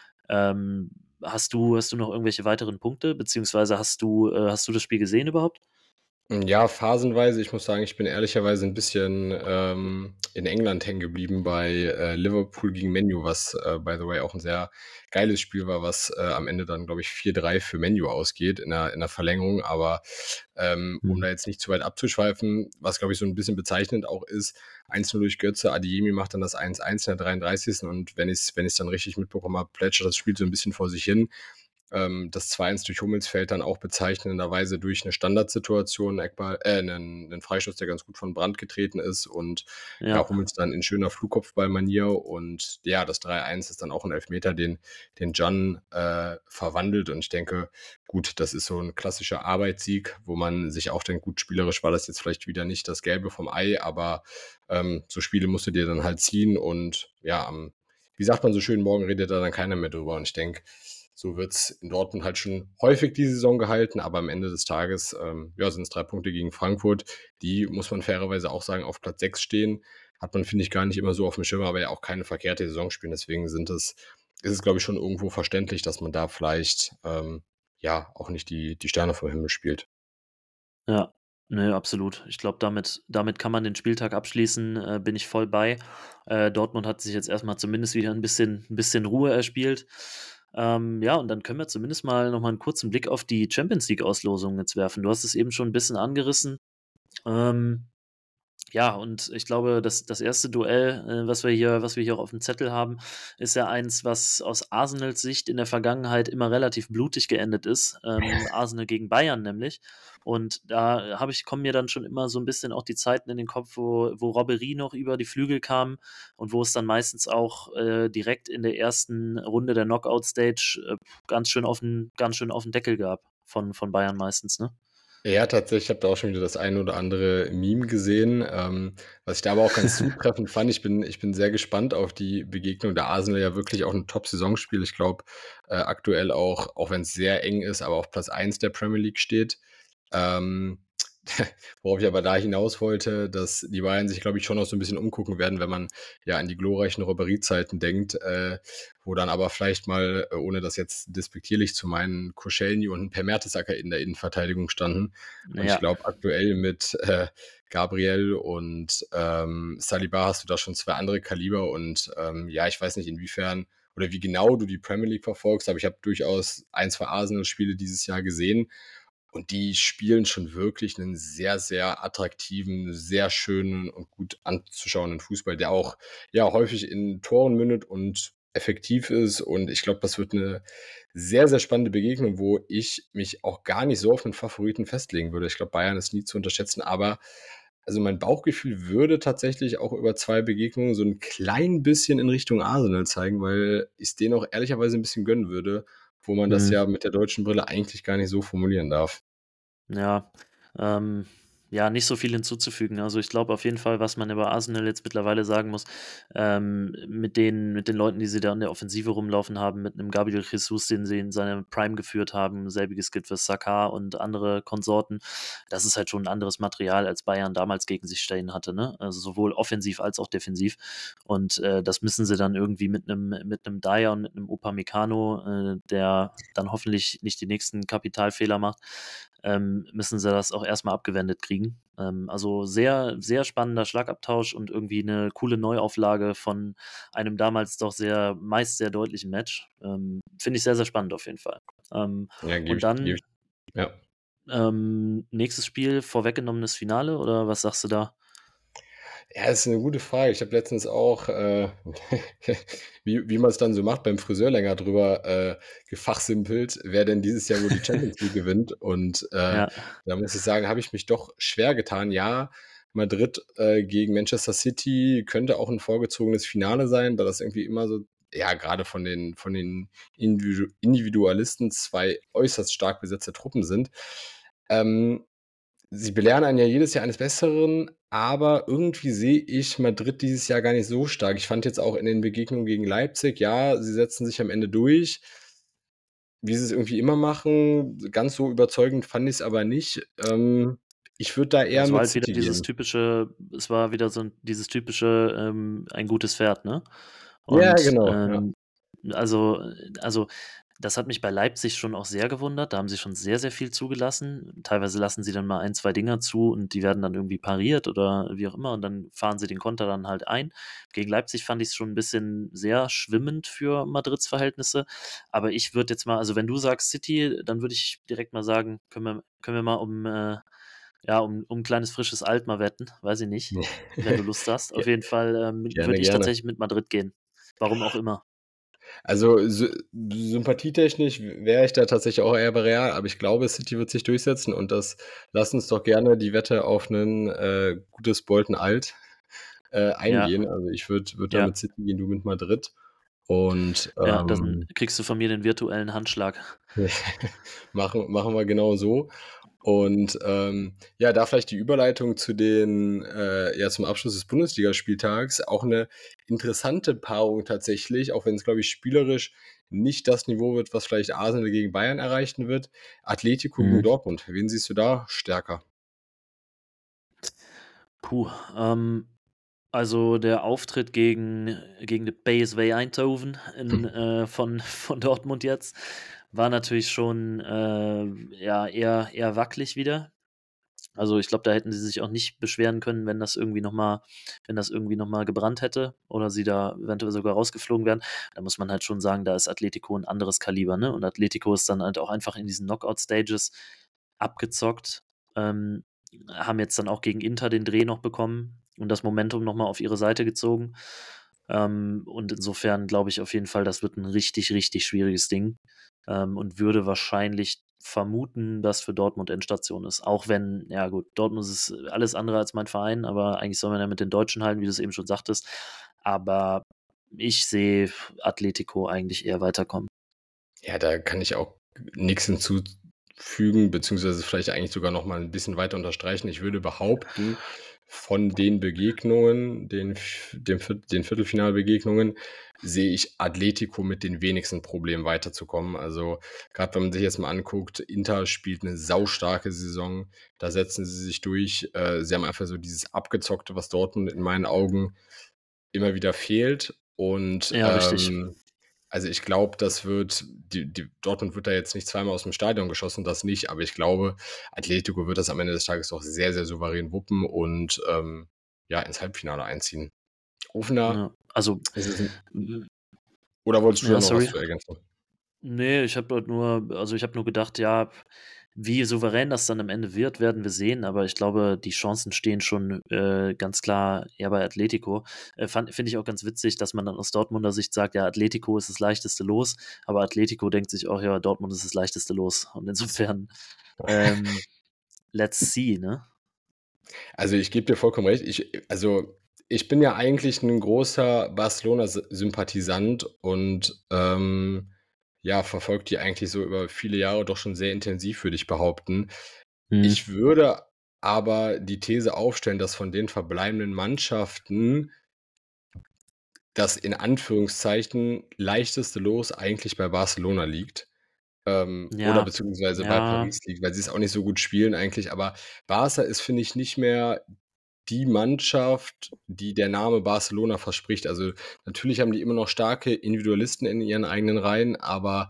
Ähm, hast du hast du noch irgendwelche weiteren Punkte, beziehungsweise hast du äh, hast du das Spiel gesehen überhaupt? Hm, ja, phasenweise. Ich muss sagen, ich bin ehrlicherweise 'n bisschen, ähm, in England hängen geblieben bei, äh, Liverpool gegen Man U, was, äh, by the way auch 'n sehr geiles Spiel war, was, äh, am Ende dann, glaube ich, vier drei für Man U ausgeht in der in der Verlängerung. Aber, ähm, um Mhm. da jetzt nicht zu weit abzuschweifen, was, glaube ich, so 'n bisschen bezeichnend auch ist, eins null durch Götze, Adeyemi macht dann das eins eins in der dreiunddreißigsten und wenn ich's wenn ich's dann richtig mitbekommen habe, plätschert das Spiel so 'n bisschen vor sich hin. Ähm, das zwei eins durch Hummels fällt dann auch bezeichnenderweise durch 'ne Standardsituation, Eckball äh, 'nen 'nen Freistoß, der ganz gut von Brandt getreten ist und, ja, Ja. Hummels dann in schöner Flugkopfballmanier und ja, das drei eins ist dann auch 'n Elfmeter, den den Can, äh, verwandelt und ich denke, gut, das ist so 'n klassischer Arbeitssieg, wo man sich auch denkt: „Gut, spielerisch war das jetzt vielleicht wieder nicht das Gelbe vom Ei“, aber, ähm, so Spiele musst du dir dann halt ziehen und ja, am wie sagt man so schön: „Morgen redet da dann keiner mehr drüber.“ Und ich denke, so wird's in Dortmund halt schon häufig die Saison gehalten, aber am Ende des Tages, ähm, ja, sind's drei Punkte gegen Frankfurt. Die, muss man fairerweise auch sagen, auf Platz sechs stehen. Hat man, finde ich, gar nicht immer so aufm Schirm, aber ja auch keine verkehrte Saison spielen. Deswegen sind es ist es, glaube ich, schon irgendwo verständlich, dass man da vielleicht, ähm, ja, auch nicht die die Sterne vom Himmel spielt. Ja, ne, absolut. Ich glaube, damit damit kann man den Spieltag abschließen, äh, bin ich voll bei. Äh, Dortmund hat sich jetzt erst mal zumindest wieder 'n bisschen 'n bisschen Ruhe erspielt. Ähm, ja, und dann können wir zumindest mal noch mal 'n kurzen Blick auf die Champions-League-Auslosung jetzt werfen. Du hast es eben schon 'n bisschen angerissen. Ähm Ja, und ich glaube, das das erste Duell, äh, was wir hier was wir hier auch auf'm Zettel haben, ist ja eins, was aus Arsenals Sicht in der Vergangenheit immer relativ blutig geendet ist, ähm, Arsenal gegen Bayern nämlich. Und da habe ich kommen mir dann schon immer so 'n bisschen auch die Zeiten in den Kopf, wo wo Ribéry noch über die Flügel kam und wo es dann meistens auch, äh, direkt in der ersten Runde der Knockout-Stage, äh, ganz schön auf 'n ganz schön auf 'n Deckel gab von von Bayern meistens, ne? Ja, tatsächlich, ich habe da auch schon wieder das ein oder andere Meme gesehen, ähm, was ich da aber auch ganz zutreffend fand. Ich bin ich bin sehr gespannt auf die Begegnung, da Arsenal ja wirklich auch 'n Top-Saison spielt. Ich glaube, äh, aktuell auch auch wenn's sehr eng ist, aber auf Platz eins der Premier League steht. Ähm, worauf ich aber da hinaus wollte, dass die Bayern sich, glaube ich, schon noch so 'n bisschen umgucken werden, wenn man, ja, an die glorreichen Ribéry-Zeiten denkt, äh, wo dann aber vielleicht mal, äh, ohne das jetzt despektierlich zu meinen, Koscielny und 'n Per Mertesacker in der Innenverteidigung standen. Und ich Ja. glaube, aktuell mit, äh, Gabriel und, ähm, Saliba hast du da schon zwei andere Kaliber und, ähm, ja, ich weiß nicht, inwiefern oder wie genau du die Premier League verfolgst, aber ich habe durchaus ein, zwei Arsenal-Spiele dieses Jahr gesehen und die spielen schon wirklich 'nen sehr, sehr attraktiven, sehr schönen und gut anzuschauenden Fußball, der auch, ja, häufig in Toren mündet und effektiv ist. Und ich glaube, das wird 'ne sehr, sehr spannende Begegnung, wo ich mich auch gar nicht so auf 'nen Favoriten festlegen würde. Ich glaube, Bayern ist nie zu unterschätzen, aber also, mein Bauchgefühl würde tatsächlich auch über zwei Begegnungen so 'n klein bisschen in Richtung Arsenal zeigen, weil ich's denen auch ehrlicherweise 'n bisschen gönnen würde, wo man das Mhm. ja mit der deutschen Brille eigentlich gar nicht so formulieren darf. Ja, ähm, ja, nicht so viel hinzuzufügen. Also, ich glaube auf jeden Fall, was man über Arsenal jetzt mittlerweile sagen muss, ähm, mit den mit den Leuten, die sie da in der Offensive rumlaufen haben, mit 'nem Gabriel Jesus, den sie in seine Prime geführt haben, selbiges gilt für Saka und andere Konsorten. Das ist halt schon 'n anderes Material, als Bayern damals gegen sich stehen hatte, ne? Also, sowohl offensiv als auch defensiv. Und, äh, das müssen sie dann irgendwie mit 'nem mit 'nem Dier und mit 'nem Upamecano, äh, der dann hoffentlich nicht die nächsten Kapitalfehler macht, ähm, müssen sie das auch erst mal abgewendet kriegen. Ähm, also, sehr, sehr spannender Schlagabtausch und irgendwie 'ne coole Neuauflage von einem damals doch sehr meist sehr deutlichen Match. Ähm, finde ich sehr, sehr spannend auf jeden Fall. Ähm, Ja, gebe und ich gebe dann ich ja. ähm, nächstes Spiel, vorweggenommenes Finale oder was sagst du da? Ja, ist 'ne gute Frage. Ich habe letztens auch, äh, wie wie man's dann so macht, beim Friseur länger drüber, äh, gefachsimpelt, wer denn dieses Jahr wohl die Champions League gewinnt. Und, äh, Ja. da muss ich sagen, habe ich mich doch schwer getan. Ja, Madrid, äh, gegen Manchester City könnte auch 'n vorgezogenes Finale sein, da das irgendwie immer so ja, grade von den von den Individu Individualisten zwei äußerst stark besetzte Truppen sind. Ähm, sie belehren einen ja jedes Jahr eines Besseren, aber irgendwie sehe ich Madrid dieses Jahr gar nicht so stark. Ich fand jetzt auch in den Begegnungen gegen Leipzig, ja, sie setzen sich am Ende durch wie sie's irgendwie immer machen. Ganz so überzeugend fand ich's aber nicht. Ähm, ich würde da Ja, eher es war mit halt wieder City dieses gehen. typische es war wieder so 'n dieses typische, ähm, ein gutes Pferd, ne? Ja, Und, genau, ja. ähm, also äh, also, das hat mich bei Leipzig schon auch sehr gewundert. Da haben sie schon sehr, sehr viel zugelassen. Teilweise lassen sie dann mal ein, zwei Dinger zu und die werden dann irgendwie pariert oder wie auch immer und dann fahren sie den Konter dann halt ein. Gegen Leipzig fand ich's schon 'n bisschen sehr schwimmend für Madrids Verhältnisse. Aber ich würde jetzt mal also, wenn du sagst City, dann würde ich direkt mal sagen, können wir können wir mal um, äh ja, um um 'n kleines frisches Alt mal wetten, weiß ich nicht, wenn du Lust hast. Ge Auf jeden Fall, ähm, gerne, würde ich gerne. tatsächlich mit Madrid gehen. Warum auch immer. Also, sy sympathietechnisch w wäre ich da tatsächlich auch eher bei Real, aber ich glaube, City wird sich durchsetzen und das lass uns doch gerne die Wette auf 'nen, äh, gutes Bolton alt, äh, Ja. eingehen. Also, ich würde würde da Ja. mit City gehen, du mit Madrid. Und, Ja, dann ähm kriegst du von mir den virtuellen Handschlag. machen machen wir genau so. Und, ähm, ja, da vielleicht die Überleitung zu den äh, ja, zum Abschluss des Bundesligaspieltags. Auch 'ne interessante Paarung tatsächlich, auch wenn's, glaube ich, spielerisch nicht das Niveau wird, was vielleicht Arsenal gegen Bayern erreichen wird. Atletico gegen Mhm. Dortmund. Wen siehst du da stärker? Puh, ähm, also, der Auftritt gegen gegen die PSV Eindhoven in äh, von von Dortmund jetzt war natürlich schon, äh, ja, eher eher wackelig wieder. Also, ich glaube, da hätten sie sich auch nicht beschweren können, wenn das irgendwie noch mal wenn das irgendwie noch mal gebrannt hätte oder sie da eventuell sogar rausgeflogen wären. Da muss man halt schon sagen, da ist Atletico 'n anderes Kaliber, ne? Und Atletico ist dann halt auch einfach in diesen Knockout-Stages abgezockt, ähm, haben jetzt dann auch gegen Inter den Dreh noch bekommen. und das Momentum noch mal auf ihre Seite gezogen. Ähm, und insofern glaube ich auf jeden Fall, das wird ein richtig, richtig schwieriges Ding, ähm, und würde wahrscheinlich vermuten, dass für Dortmund Endstation ist. Auch wenn, ja gut, Dortmund ist alles andere als mein Verein, aber eigentlich soll man ja mit den Deutschen halten, wie du es eben schon sagtest. Aber ich sehe Atletico eigentlich eher weiterkommen. Ja, da kann ich auch nichts hinzufügen, beziehungsweise vielleicht eigentlich sogar noch mal ein bisschen weiter unterstreichen. Ich würde behaupten, von den Begegnungen, den V den Viert den Viertelfinalbegegnungen, sehe ich Atletico mit den wenigsten Problemen weiterzukommen. Also, gerade wenn man sich jetzt mal anguckt, Inter spielt eine saustarke Saison, da setzen sie sich durch. Äh, sie haben einfach so dieses Abgezockte, was Dortmund in meinen Augen immer wieder fehlt. Und, Ja, richtig. ähm, also ich glaube, das wird die die Dortmund wird da jetzt nicht zweimal aus dem Stadion geschossen, das nicht, aber ich glaube, Atletico wird das am Ende des Tages doch sehr, sehr souverän wuppen und, ähm, ja, ins Halbfinale einziehen. Ofener, Ja, also, ist es 'n hm, oder wolltest du da ja, noch was sorry? zu ergänzen? Ne, ich habe halt nur also, ich habe nur gedacht, ja, wie souverän das dann am Ende wird, werden wir sehen, aber ich glaube, die Chancen stehen schon, äh, ganz klar eher bei Atletico. Äh, fand finde ich auch ganz witzig, dass man dann aus Dortmunder Sicht sagt: „Ja, Atletico ist das leichteste Los“, aber Atletico denkt sich auch: „Ja, Dortmund ist das leichteste Los.“ Und insofern, ähm, let's see, ne? Also, ich gebe dir vollkommen recht. Ich also, ich bin ja eigentlich ein großer Barcelona-Sympathisant und, ähm, ja, verfolge die eigentlich so über viele Jahre doch schon sehr intensiv, würde ich behaupten. Mhm. Ich würde aber die These aufstellen, dass von den verbleibenden Mannschaften das in Anführungszeichen leichteste Los eigentlich bei Barcelona liegt, ähm, oder Ja, beziehungsweise bei ja, Paris liegt, weil sie es auch nicht so gut spielen eigentlich. Aber Barca ist, finde ich, nicht mehr die Mannschaft, die der Name Barcelona verspricht. Also, natürlich haben die immer noch starke Individualisten in ihren eigenen Reihen, aber,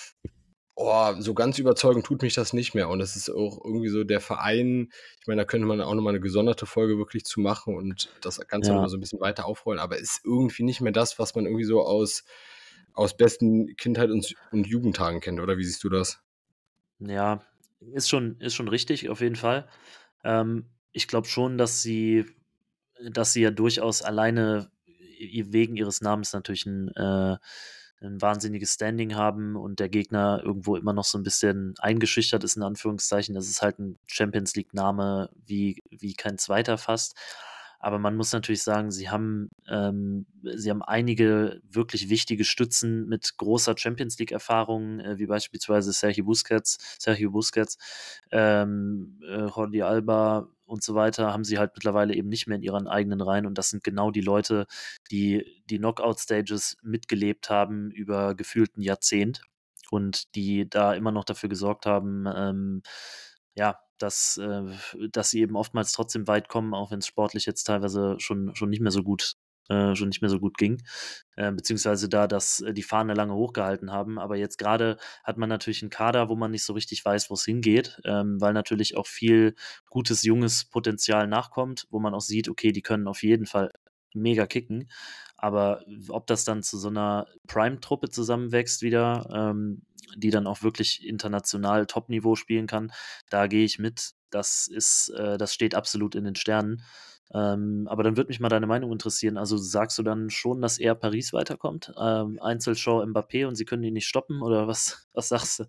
oh, so ganz überzeugend tut mich das nicht mehr. Und das ist auch irgendwie so der Verein, ich meine, da könnte man auch noch mal 'ne gesonderte Folge wirklich zu machen und das Ganze noch mal ja. so 'n bisschen weiter aufrollen, aber ist irgendwie nicht mehr das, was man irgendwie so aus aus besten Kindheit und und Jugendtagen kennt, oder wie siehst du das? Ja, ist schon ist schon richtig, auf jeden Fall. Ähm, ich glaube schon, dass sie dass sie ja durchaus alleine i wegen ihres Namens natürlich ein äh 'n wahnsinniges Standing haben und der Gegner irgendwo immer noch so ein bisschen eingeschüchtert ist in Anführungszeichen. Das ist halt ein Champions-League-Name wie wie kein zweiter fast. Aber man muss natürlich sagen, sie haben ähm, sie haben einige wirklich wichtige Stützen mit großer Champions-League-Erfahrung, äh, wie beispielsweise Sergio Busquets Sergio Busquets, ähm, äh, Jordi Alba und so weiter, haben sie halt mittlerweile eben nicht mehr in ihren eigenen Reihen und das sind genau die Leute, die die Knockout-Stages mitgelebt haben über gefühlt 'n Jahrzehnt und die da immer noch dafür gesorgt haben, ähm, ja, dass äh, dass sie eben oftmals trotzdem weit kommen, auch wenn's sportlich jetzt teilweise schon schon nicht mehr so gut äh, schon nicht mehr so gut ging, äh, beziehungsweise da das äh, die Fahne lange hochgehalten haben. Aber jetzt grade hat man natürlich 'n Kader, wo man nicht so richtig weiß, wo's hingeht, ähm, weil natürlich auch viel gutes, junges Potenzial nachkommt, wo man auch sieht, okay, die können auf jeden Fall mega kicken. Aber w ob das dann zu so 'ner Prime-Truppe zusammenwächst wieder, ähm, die dann auch wirklich international Top-Niveau spielen kann, da gehe ich mit. Das ist äh, das steht absolut in den Sternen. Ähm, aber dann würde mich mal deine Meinung interessieren. Also, sagst du dann schon, dass eher Paris weiterkommt? Ähm, Einzelshow Mbappé und sie können ihn nicht stoppen oder was was sagst du?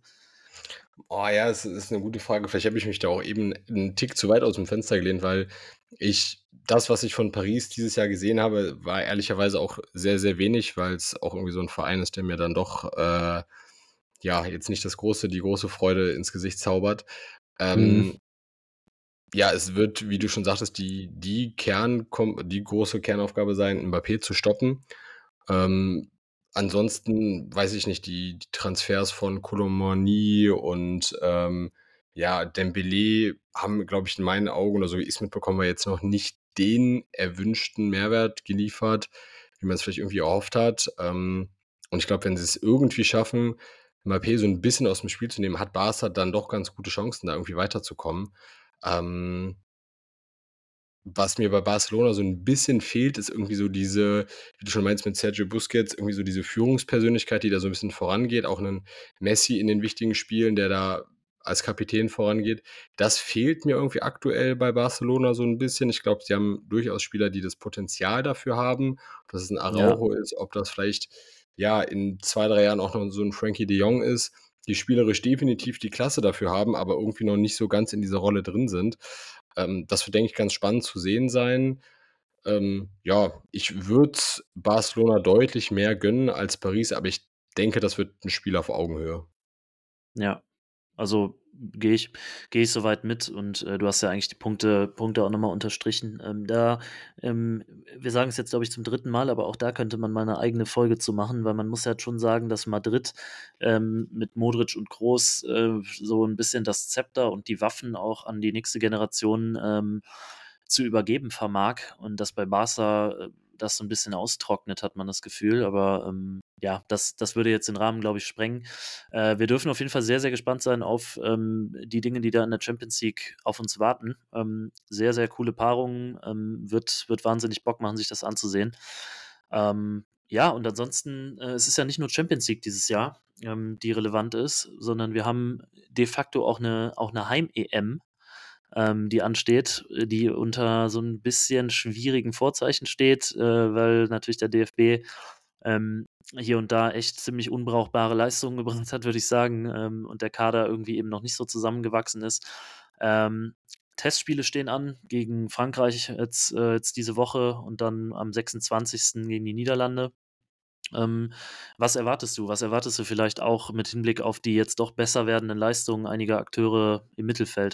Oh ja, es ist 'ne gute Frage. Vielleicht habe ich mich da auch eben 'n Tick zu weit aus'm Fenster gelehnt, weil ich das, was ich von Paris dieses Jahr gesehen habe, war ehrlicherweise auch sehr, sehr wenig, weil's auch irgendwie so 'n Verein ist, der mir dann doch, äh, ja, jetzt nicht das große die große Freude ins Gesicht zaubert. Mhm. Ähm, ja, es wird, wie du schon sagtest, die die Kernkom die große Kernaufgabe sein, Mbappé zu stoppen. Ähm, ansonsten weiß ich nicht, die die Transfers von Koulibaly und, ähm, ja, Dembélé haben, glaube ich, in meinen Augen oder so wie ich's mitbekommen habe, jetzt noch nicht den erwünschten Mehrwert geliefert, wie man's vielleicht irgendwie erhofft hat. Ähm, und ich glaube, wenn sie's irgendwie schaffen, Mbappé so 'n bisschen aus'm Spiel zu nehmen, hat Barca dann doch ganz gute Chancen, da irgendwie weiterzukommen. Ähm Was mir bei Barcelona so 'n bisschen fehlt, ist irgendwie so diese, wie du schon meinst mit Sergio Busquets, irgendwie so diese Führungspersönlichkeit, die da so 'n bisschen vorangeht. Auch 'nen Messi in den wichtigen Spielen, der da als Kapitän vorangeht. Das fehlt mir irgendwie aktuell bei Barcelona so ein bisschen. Ich glaube, sie haben durchaus Spieler, die das Potenzial dafür haben. Ob das 'n Ja. Araujo ist, ob das vielleicht, ja, in zwei drei Jahren auch noch so ein Frankie de Jong ist, die spielerisch definitiv die Klasse dafür haben, aber irgendwie noch nicht so ganz in dieser Rolle drin sind. Ähm, das wird, denke ich, ganz spannend zu sehen sein. Ähm, ja, ich würde Barcelona deutlich mehr gönnen als Paris, aber ich denke, das wird 'n Spiel auf Augenhöhe. Ja, also gehe ich gehe ich soweit mit und, äh, du hast ja eigentlich die Punkte Punkte auch noch mal unterstrichen. Ähm, da ähm, wir sagen es jetzt, glaube ich, zum dritten Mal, aber auch da könnte man mal 'ne eigene Folge zu machen, weil man muss halt schon sagen, dass Madrid, ähm, mit Modric und Kroos, äh, so 'n bisschen das Zepter und die Waffen auch an die nächste Generation, ähm, zu übergeben vermag und dass bei Barca, äh, das so 'n bisschen austrocknet, hat man das Gefühl. Aber, ähm, ja, das das würde jetzt den Rahmen, glaube ich, sprengen. Äh, wir dürfen auf jeden Fall sehr, sehr gespannt sein auf, ähm, die Dinge, die da in der Champions League auf uns warten. Ähm, sehr, sehr coole Paarungen, ähm, wird wird wahnsinnig Bock machen, sich das anzusehen. Ähm, ja, und ansonsten, äh, es ist ja nicht nur Champions League dieses Jahr, ähm, die relevant ist, sondern wir haben de facto auch 'ne auch 'ne Heim-E M, ähm, die ansteht, äh, die unter so 'n bisschen schwierigen Vorzeichen steht, äh, weil natürlich der D F B, ähm, hier und da echt ziemlich unbrauchbare Leistungen gebracht hat, würde ich sagen, ähm, und der Kader irgendwie eben noch nicht so zusammengewachsen ist. Ähm, Testspiele stehen an gegen Frankreich jetzt äh, jetzt diese Woche und dann am sechsundzwanzigsten gegen die Niederlande. Ähm, was erwartest du? Was erwartest du vielleicht auch mit Hinblick auf die jetzt doch besser werdenden Leistungen einiger Akteure im Mittelfeld?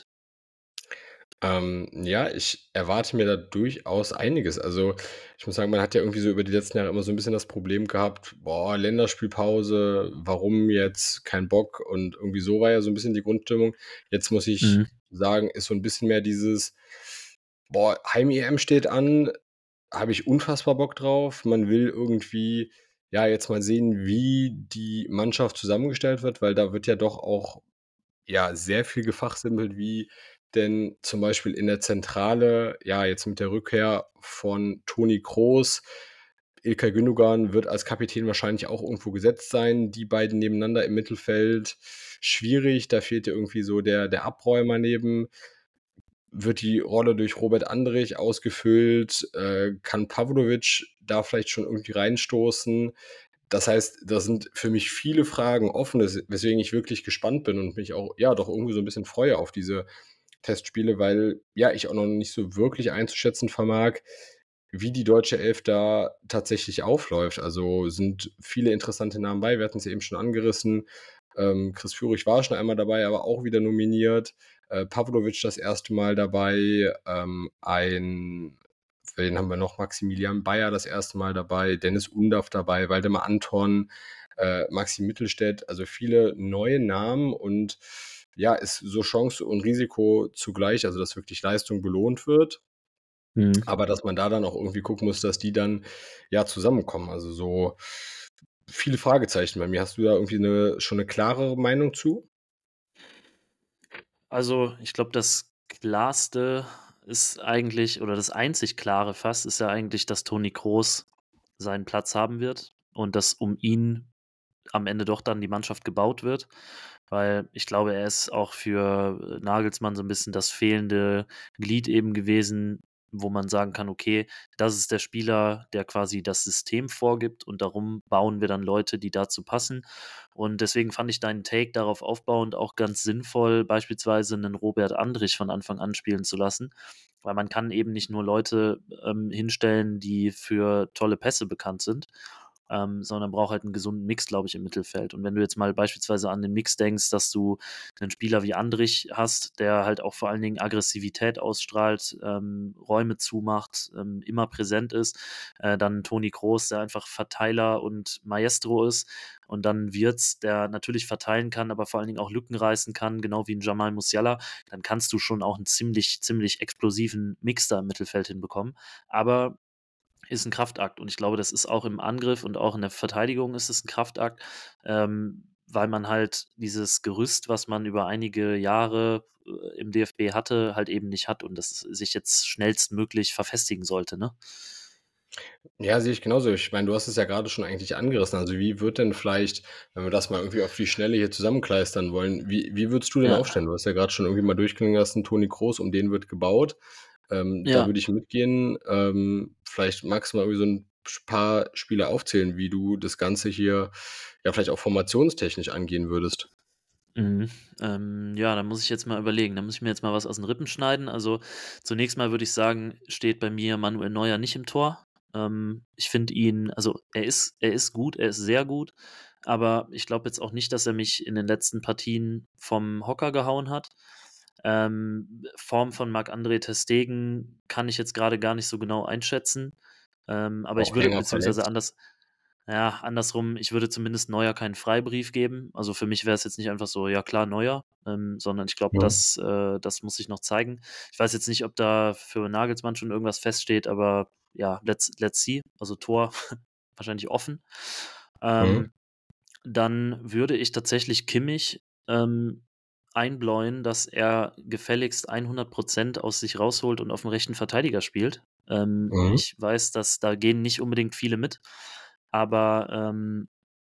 Ähm, ja, ich erwarte mir da durchaus einiges. Also, ich muss sagen, man hat ja irgendwie so über die letzten Jahre immer so ein bisschen das Problem gehabt: „Boah, Länderspielpause, warum jetzt? Kein Bock." Und irgendwie so war ja so ein bisschen die Grundstimmung. Jetzt muss ich Mhm. sagen, ist so ein bisschen mehr dieses: „Boah, Heim-E M steht an, habe ich unfassbar Bock drauf." Man will irgendwie, ja, jetzt mal sehen, wie die Mannschaft zusammengestellt wird, weil da wird ja doch auch, ja, sehr viel gefachsimpelt, wie denn zum Beispiel in der Zentrale, ja, jetzt mit der Rückkehr von Toni Kroos, İlkay Gündogan wird als Kapitän wahrscheinlich auch irgendwo gesetzt sein. Die beiden nebeneinander im Mittelfeld, schwierig, da fehlt ja irgendwie so der der Abräumer neben. Wird die Rolle durch Robert Andrich ausgefüllt? Äh, kann Pavlovic da vielleicht schon irgendwie reinstoßen? Das heißt, da sind für mich viele Fragen offen, wes weswegen ich wirklich gespannt bin und mich auch, ja, doch irgendwie so 'n bisschen freue auf diese Testspiele, weil, ja, ich auch noch nicht so wirklich einzuschätzen vermag, wie die deutsche Elf da tatsächlich aufläuft. Also, sind viele interessante Namen bei. Wir hatten's ja eben schon angerissen. Ähm, Chris Führig war schon einmal dabei, aber auch wieder nominiert. Äh, Pavlovic das erste Mal dabei. Ähm, ein Wen haben wir noch? Maximilian Bayer das erste Mal dabei, Dennis Undaff dabei, Waldemar Anton, äh, Maxi Mittelstädt, also viele neue Namen und ja, ist so Chance und Risiko zugleich, also dass wirklich Leistung belohnt wird, Mhm. aber dass man da dann auch irgendwie gucken muss, dass die dann, ja, zusammenkommen. Also so viele Fragezeichen bei mir. Hast du da irgendwie 'ne schon 'ne klarere Meinung zu? Also, ich glaube, das Klarste ist eigentlich oder das einzig Klare fast ist ja eigentlich, dass Toni Kroos seinen Platz haben wird und dass um ihn am Ende doch dann die Mannschaft gebaut wird, weil ich glaube, er ist auch für, äh, Nagelsmann so ein bisschen das fehlende Glied eben gewesen, wo man sagen kann: „Okay, das ist der Spieler, der quasi das System vorgibt und darum bauen wir dann Leute, die dazu passen.“ Und deswegen fand ich deinen Take darauf aufbauend auch ganz sinnvoll, beispielsweise einen Robert Andrich von Anfang an spielen zu lassen, weil man kann eben nicht nur Leute, ähm, hinstellen, die für tolle Pässe bekannt sind, ähm, sondern braucht halt einen gesunden Mix, glaube ich, im Mittelfeld. Und wenn du jetzt mal beispielsweise an den Mix denkst, dass du einen Spieler wie Andrich hast, der halt auch vor allen Dingen Aggressivität ausstrahlt, ähm, Räume zumacht, ähm, immer präsent ist, äh, dann Toni Kroos, der einfach Verteiler und Maestro ist und dann Wirtz, der natürlich verteilen kann, aber vor allen Dingen auch Lücken reißen kann, genau wie 'n Jamal Musiala, dann kannst du schon auch einen ziemlich ziemlich explosiven Mix da im Mittelfeld hinbekommen. Aber ist 'n Kraftakt und ich glaube, das ist auch im Angriff und auch in der Verteidigung ist es 'n Kraftakt, ähm, weil man halt dieses Gerüst, was man über einige Jahre, äh, im D F B hatte, halt eben nicht hat und das sich jetzt schnellstmöglich verfestigen sollte, ne? Ja, sehe ich genauso. Ich meine, du hast es ja gerade schon eigentlich angerissen. Also, wie wird denn vielleicht, wenn wir das mal irgendwie auf die Schnelle hier zusammenkleistern wollen, wie wie würdest du denn Ja, aufstellen? Du hast ja gerade schon irgendwie mal durchklingen lassen, Toni Kroos, um den wird gebaut. Ähm, da ja. würde ich mitgehen. Ähm, vielleicht magst du mal irgendwie so ein paar Spiele aufzählen, wie du das Ganze hier, ja, vielleicht auch formationstechnisch angehen würdest. Mhm. Ähm, ja, da muss ich jetzt mal überlegen. Da muss ich mir jetzt mal was aus den Rippen schneiden. Also, zunächst mal würde ich sagen, steht bei mir Manuel Neuer nicht im Tor. Ähm, ich finde ihn also, er ist er ist gut, er ist sehr gut, aber ich glaube jetzt auch nicht, dass er mich in den letzten Partien vom Hocker gehauen hat. Ähm, Form von Marc-André ter Stegen kann ich jetzt gerade gar nicht so genau einschätzen, ähm, aber ich Auch würde länger beziehungsweise verletzt. anders ja, andersrum, ich würde zumindest Neuer keinen Freibrief geben. Also, für mich wäre es jetzt nicht einfach so: „Ja klar, Neuer“, ähm, sondern ich glaube, Mhm. das äh, das muss sich noch zeigen. Ich weiß jetzt nicht, ob da für Nagelsmann schon irgendwas feststeht, aber ja, let's let's see. Also, Tor wahrscheinlich offen. Mhm. Ähm, Dann würde ich tatsächlich Kimmich, ähm, einbläuen, dass er gefälligst hundert aus sich rausholt und aufm rechten Verteidiger spielt. Ähm, Mhm. ich weiß, dass da gehen nicht unbedingt viele mit, aber, ähm,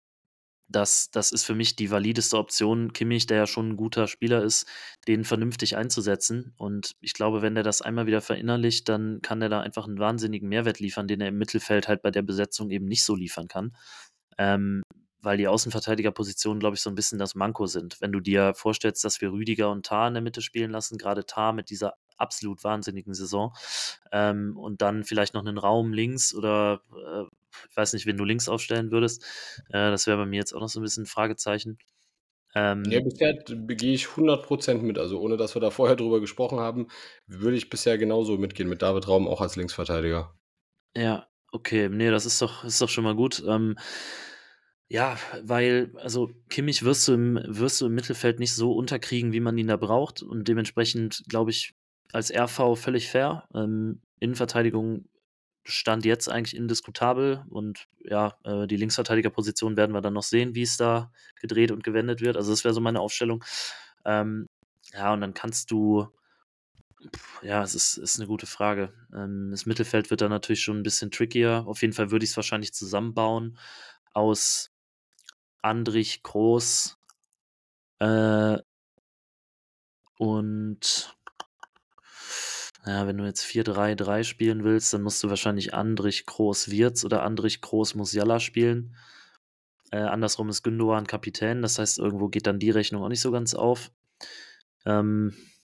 das das ist für mich die valideste Option, Kimmich, der ja schon 'n guter Spieler ist, den vernünftig einzusetzen. Und ich glaube, wenn der das einmal wieder verinnerlicht, dann kann der da einfach 'n wahnsinnigen Mehrwert liefern, den er im Mittelfeld halt bei der Besetzung eben nicht so liefern kann. Ähm, Weil die Außenverteidigerpositionen, glaube ich, so 'n bisschen das Manko sind. Wenn du dir vorstellst, dass wir Rüdiger und Tah in der Mitte spielen lassen, grade Tah mit dieser absolut wahnsinnigen Saison, ähm, und dann vielleicht noch 'nen Raum links oder, äh, ich weiß nicht, wen du links aufstellen würdest. Äh, das wäre bei mir jetzt auch noch so 'n bisschen 'n Fragezeichen. Ja, Ähm, bisher d gehe ich hundert mit. Also, ohne dass wir da vorher drüber gesprochen haben, würde ich bisher genauso mitgehen mit David Raum auch als Linksverteidiger. ja, okay, ne, das ist doch ist doch schon mal gut. Ähm, ja, weil also, Kimmich wirst du im wirst du im Mittelfeld nicht so unterkriegen, wie man ihn da braucht und dementsprechend glaube ich, als R V völlig fair. Ähm, Innenverteidigung Stand jetzt eigentlich indiskutabel und ja, äh, die Linksverteidigerposition werden wir dann noch sehen, wie es da gedreht und gewendet wird. Also, das wäre so meine Aufstellung. Ähm, ja, und dann kannst du ja, es ist ist 'ne gute Frage. Ähm, das Mittelfeld wird dann natürlich schon 'n bisschen trickier. Auf jeden Fall würde ich's wahrscheinlich zusammenbauen aus Andrich, Kroos, äh, und ja, wenn du jetzt vier drei drei spielen willst, dann musst du wahrscheinlich Andrich, Kroos, Wirtz oder Andrich, Kroos, Musiala spielen. Äh, andersrum ist Gündoğan Kapitän, das heißt, irgendwo geht dann die Rechnung auch nicht so ganz auf. Ähm,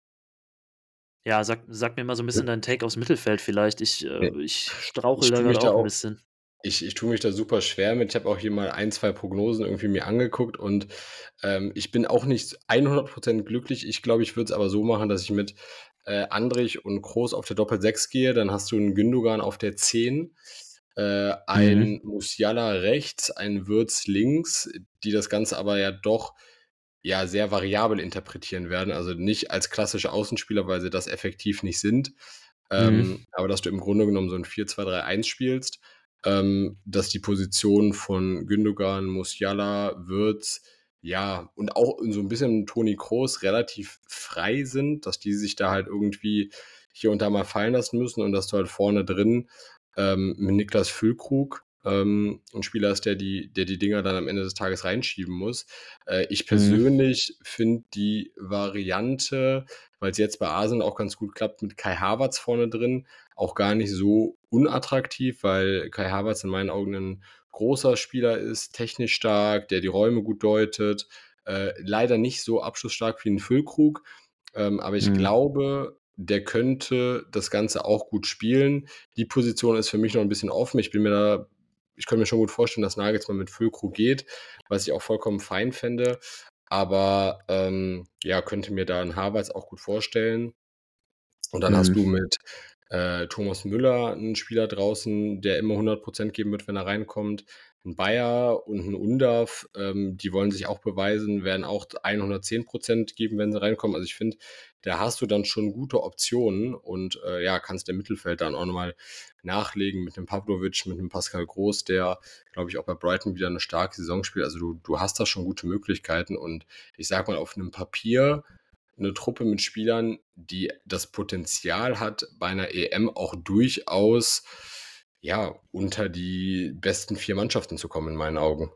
ja, sag sag mir mal so 'n bisschen deinen Take aufs Mittelfeld vielleicht. Ich Ja, äh, ich strauchle ich da tue grad mich da auch 'n auch bisschen. ich ich tue mich da super schwer mit. Ich habe auch hier mal ein, zwei Prognosen irgendwie mir angeguckt und, ähm, ich bin auch nicht hundert glücklich. Ich glaube, ich würde es aber so machen, dass ich mit, äh, Andrich und Kroos auf der Doppel-sechs gehe. Dann hast du 'n Gündogan auf der zehn, äh, Mhm. ein Musiala rechts, ein Wirtz links, die das Ganze aber ja doch, ja, sehr variabel interpretieren werden. Also, nicht als klassische Außenspieler, weil sie das effektiv nicht sind. Mhm. Ähm, aber dass du im Grunde genommen so 'n vier zwei drei eins spielst, ähm, dass die Positionen von Gündogan, Musiala, Wirtz, ja, und auch so 'n bisschen Toni Kroos relativ frei sind, dass die sich da halt irgendwie hier und da mal fallen lassen müssen und dass du halt vorne drin, ähm, mit Niklas Füllkrug, ähm, 'n Spieler hast, der die der die Dinger dann am Ende des Tages reinschieben muss. Äh, ich Mhm. persönlich finde die Variante, weil's jetzt bei Arsenal auch ganz gut klappt, mit Kai Havertz vorne drin, auch gar nicht so unattraktiv, weil Kai Havertz in meinen Augen 'nen großer Spieler ist, technisch stark, der die Räume gut deutet, äh, leider nicht so abschlussstark wie 'n Füllkrug, ähm, aber ich Mhm. glaube, der könnte das Ganze auch gut spielen. Die Position ist für mich noch 'n bisschen offen. Ich bin mir da ich könnte mir schon gut vorstellen, dass Nagelsmann mit Füllkrug geht, was ich auch vollkommen fein fände, aber, ähm, ja, könnte mir da 'n Havertz auch gut vorstellen. Und dann hast Mhm. du mit, äh, Thomas Müller 'n Spieler draußen, der immer hundert geben wird, wenn er reinkommt. 'N Bayer und 'n Undav, ähm, die wollen sich auch beweisen, werden auch hundertzehn geben, wenn sie reinkommen. Also, ich finde, da hast du dann schon gute Optionen und, äh, ja, kannst im Mittelfeld dann auch noch mal nachlegen mit 'nem Pavlovic, mit 'nem Pascal Groß, der, glaube ich, auch bei Brighton wieder 'ne starke Saison spielt. Also, du du hast da schon gute Möglichkeiten und ich sage mal, auf 'nem Papier 'ne Truppe mit Spielern, die das Potenzial hat, bei 'ner E M auch durchaus, ja, unter die besten vier Mannschaften zu kommen in meinen Augen.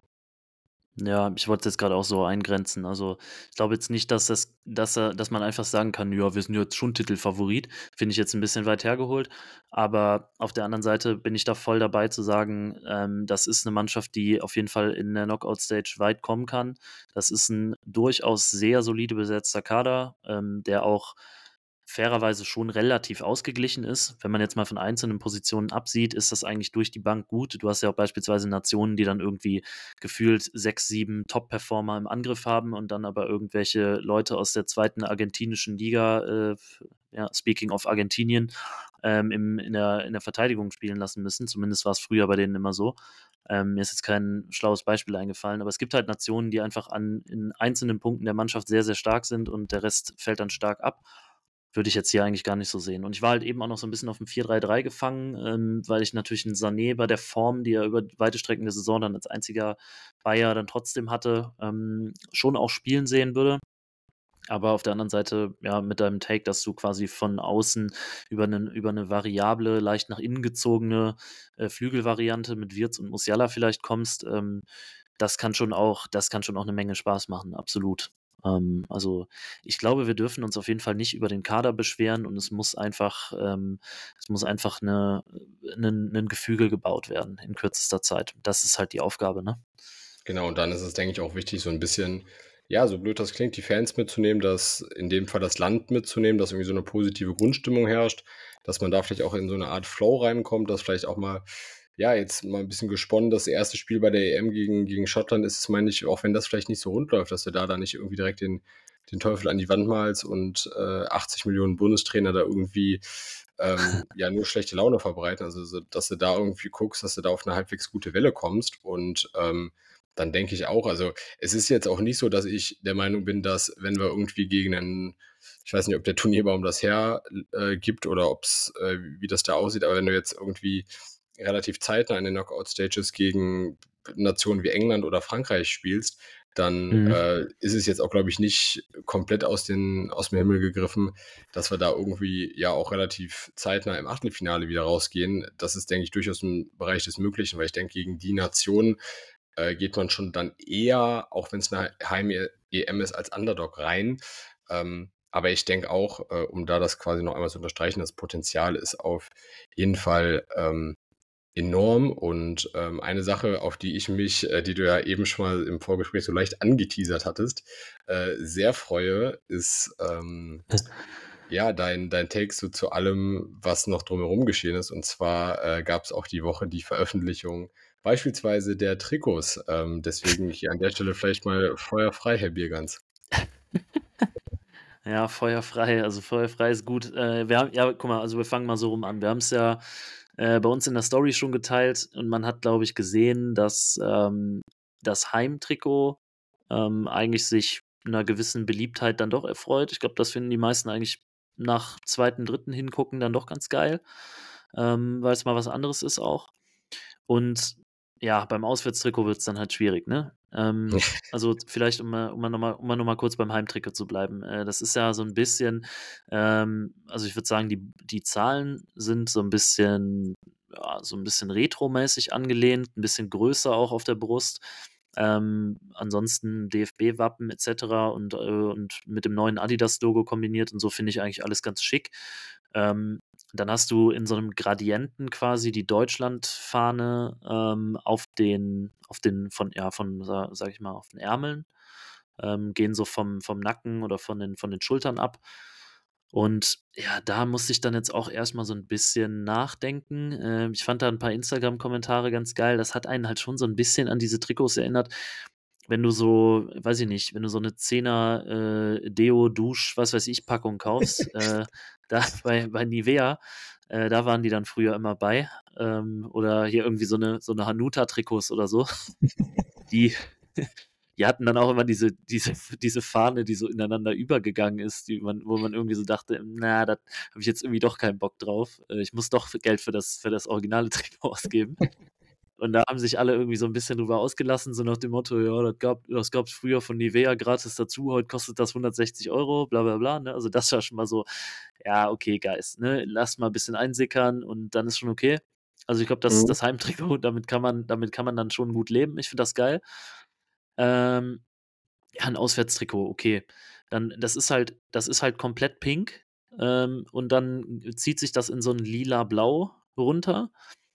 Ja, ich wollte es jetzt grade auch so eingrenzen. Also, ich glaube jetzt nicht, dass das dass er dass man einfach sagen kann: „Ja, wir sind jetzt schon Titelfavorit.“ Finde ich jetzt 'n bisschen weit hergeholt. Aber auf der anderen Seite bin ich da voll dabei zu sagen, ähm, das ist 'ne Mannschaft, die auf jeden Fall in der Knockout-Stage weit kommen kann. Das ist 'n durchaus sehr solide besetzter Kader, ähm, der auch fairerweise schon relativ ausgeglichen ist. Wenn man jetzt mal von einzelnen Positionen absieht, ist das eigentlich durch die Bank gut. Du hast ja auch beispielsweise Nationen, die dann irgendwie gefühlt sechs, sieben Top-Performer im Angriff haben und dann aber irgendwelche Leute aus der zweiten argentinischen Liga, äh, f ja, speaking of Argentinien, ähm, im in der in der Verteidigung spielen lassen müssen. Zumindest war's früher bei denen immer so. Ähm, mir ist jetzt kein schlaues Beispiel eingefallen, aber es gibt halt Nationen, die einfach an in einzelnen Punkten der Mannschaft sehr, sehr stark sind und der Rest fällt dann stark ab. Würde ich jetzt hier eigentlich gar nicht so sehen. Und ich war halt eben auch noch so 'n bisschen auf'm vier drei drei gefangen, ähm, weil ich natürlich 'n Sané bei der Form, die er über weite Strecken der Saison dann als einziger Bayer dann trotzdem hatte, ähm, schon auch spielen sehen würde. Aber auf der anderen Seite, ja, mit deinem Take, dass du quasi von außen über 'nen über 'ne variable, leicht nach innen gezogene, äh, Flügelvariante mit Wirtz und Musiala vielleicht kommst, ähm, das kann schon auch das kann schon auch 'ne Menge Spaß machen, absolut. Ähm, also, ich glaube, wir dürfen uns auf jeden Fall nicht über den Kader beschweren und es muss einfach ähm, es muss einfach 'ne 'nen 'nen Gefüge gebaut werden in kürzester Zeit. Das ist halt die Aufgabe, ne? Genau, und dann ist es, denke ich, auch wichtig, so 'n bisschen, ja, so blöd das klingt, die Fans mitzunehmen, dass in dem Fall das Land mitzunehmen, dass irgendwie so 'ne positive Grundstimmung herrscht, dass man da vielleicht auch in so 'ne Art Flow reinkommt, dass vielleicht auch mal ja, jetzt mal 'n bisschen gesponnen, das erste Spiel bei der EM gegen gegen Schottland ist es, meine ich, auch wenn das vielleicht nicht so rund läuft, dass du da dann nicht irgendwie direkt den den Teufel an die Wand malst und, äh, achtzig Millionen Bundestrainer da irgendwie, ähm, ja, nur schlechte Laune verbreiten. Also, so dass du da irgendwie guckst, dass du da auf 'ne halbwegs gute Welle kommst und, ähm, dann denke ich auch also, es ist jetzt auch nicht so, dass ich der Meinung bin, dass, wenn wir irgendwie gegen 'nen ich weiß nicht, ob der Turnierbaum das her äh, gibt oder ob's äh, wie das da aussieht, aber wenn du jetzt irgendwie relativ zeitnah in den Knockout-Stages gegen Nationen wie England oder Frankreich spielst, dann, Mhm. äh, ist es jetzt auch, glaube ich, nicht komplett aus den aus'm Himmel gegriffen, dass wir da irgendwie ja auch relativ zeitnah im Achtelfinale wieder rausgehen. Das ist, denke ich, durchaus im Bereich des Möglichen, weil ich denke, gegen die Nationen, äh, geht man schon dann eher, auch wenn's 'ne Heim-E EM ist, als Underdog rein. Ähm, aber ich denke auch, äh, um da das quasi noch einmal zu unterstreichen, das Potenzial ist auf jeden Fall, ähm, enorm und, ähm, eine Sache, auf die ich mich, äh, die du ja eben schon mal im Vorgespräch so leicht angeteasert hattest, äh, sehr freue, ist, ähm, ja, dein dein Take so zu allem, was noch drumherum geschehen ist. Und zwar, äh, gab's auch die Woche die Veröffentlichung beispielsweise der Trikots. Ähm, deswegen hier an der Stelle vielleicht mal Feuer frei, Herr Biergans. Ja, Feuer frei. Also, Feuer frei ist gut. Äh, wir haben ja, guck mal, also, wir fangen mal so rum an. Wir haben's ja, äh, bei uns in der Story schon geteilt und man hat, glaube ich, gesehen, dass, ähm, das Heimtrikot, ähm, eigentlich sich 'ner gewissen Beliebtheit dann doch erfreut. Ich glaube, das finden die meisten eigentlich nach zweiten, dritten Hingucken dann doch ganz geil, ähm, weil's mal was anderes ist auch. Und ja, beim Auswärtstrikot wird's dann halt schwierig, ne? Ähm, also, vielleicht, um mal um mal noch mal um mal noch mal kurz beim Heimtrikot zu bleiben. Äh, das ist ja so 'n bisschen ähm, also, ich würde sagen, die die Zahlen sind so 'n bisschen ja, so 'n bisschen retromäßig angelehnt, 'n bisschen größer auch auf der Brust. Ähm, ansonsten DFB-Wappen et cetera und, äh und mit dem neuen Adidas-Logo kombiniert und so finde ich eigentlich alles ganz schick. Ähm, dann hast du in so 'nem Gradienten quasi die Deutschlandfahne, ähm, auf den auf den von ja, von, sa sage ich mal, auf den Ärmeln, ähm, gehen so vom vom Nacken oder von den von den Schultern ab. Und ja, da musste ich dann jetzt auch erst mal so 'n bisschen nachdenken. Ähm, ich fand da 'n paar Instagram-Kommentare ganz geil. Das hat einen halt schon so 'n bisschen an diese Trikots erinnert, wenn du so weiß ich nicht, wenn du so 'ne Zehner, äh, Deo, Dusch, was weiß ich, Packung kaufst, äh, da bei bei Nivea, äh, da waren die dann früher immer bei. Ähm, oder hier irgendwie so 'ne so 'ne Hanuta-Trikots oder so. Die die hatten dann auch immer diese diese diese Fahne, die so ineinander übergegangen ist, die man wo man irgendwie so dachte: „Na, da habe ich jetzt irgendwie doch keinen Bock drauf. Äh, ich muss doch Geld für das für das originale Trikot ausgeben.“ Und da haben sich alle irgendwie so 'n bisschen drüber ausgelassen, so nach dem Motto: „Ja, das gab das gab's früher von Nivea gratis dazu, heute kostet das hundertsechzig Euro, bla bla bla“, ne? Also, das war schon mal so: „Ja, okay, Guys, ne, lasst mal bisschen einsickern und dann ist schon okay.“ Also, ich glaube, das Mhm. das Heimtrikot, damit kann man damit kann man dann schon gut leben. Ich finde das geil. Ähm, ja, 'n Auswärtstrikot, okay. Dann das ist halt das ist halt komplett pink, ähm, und dann zieht sich das in so 'n lila-blau runter.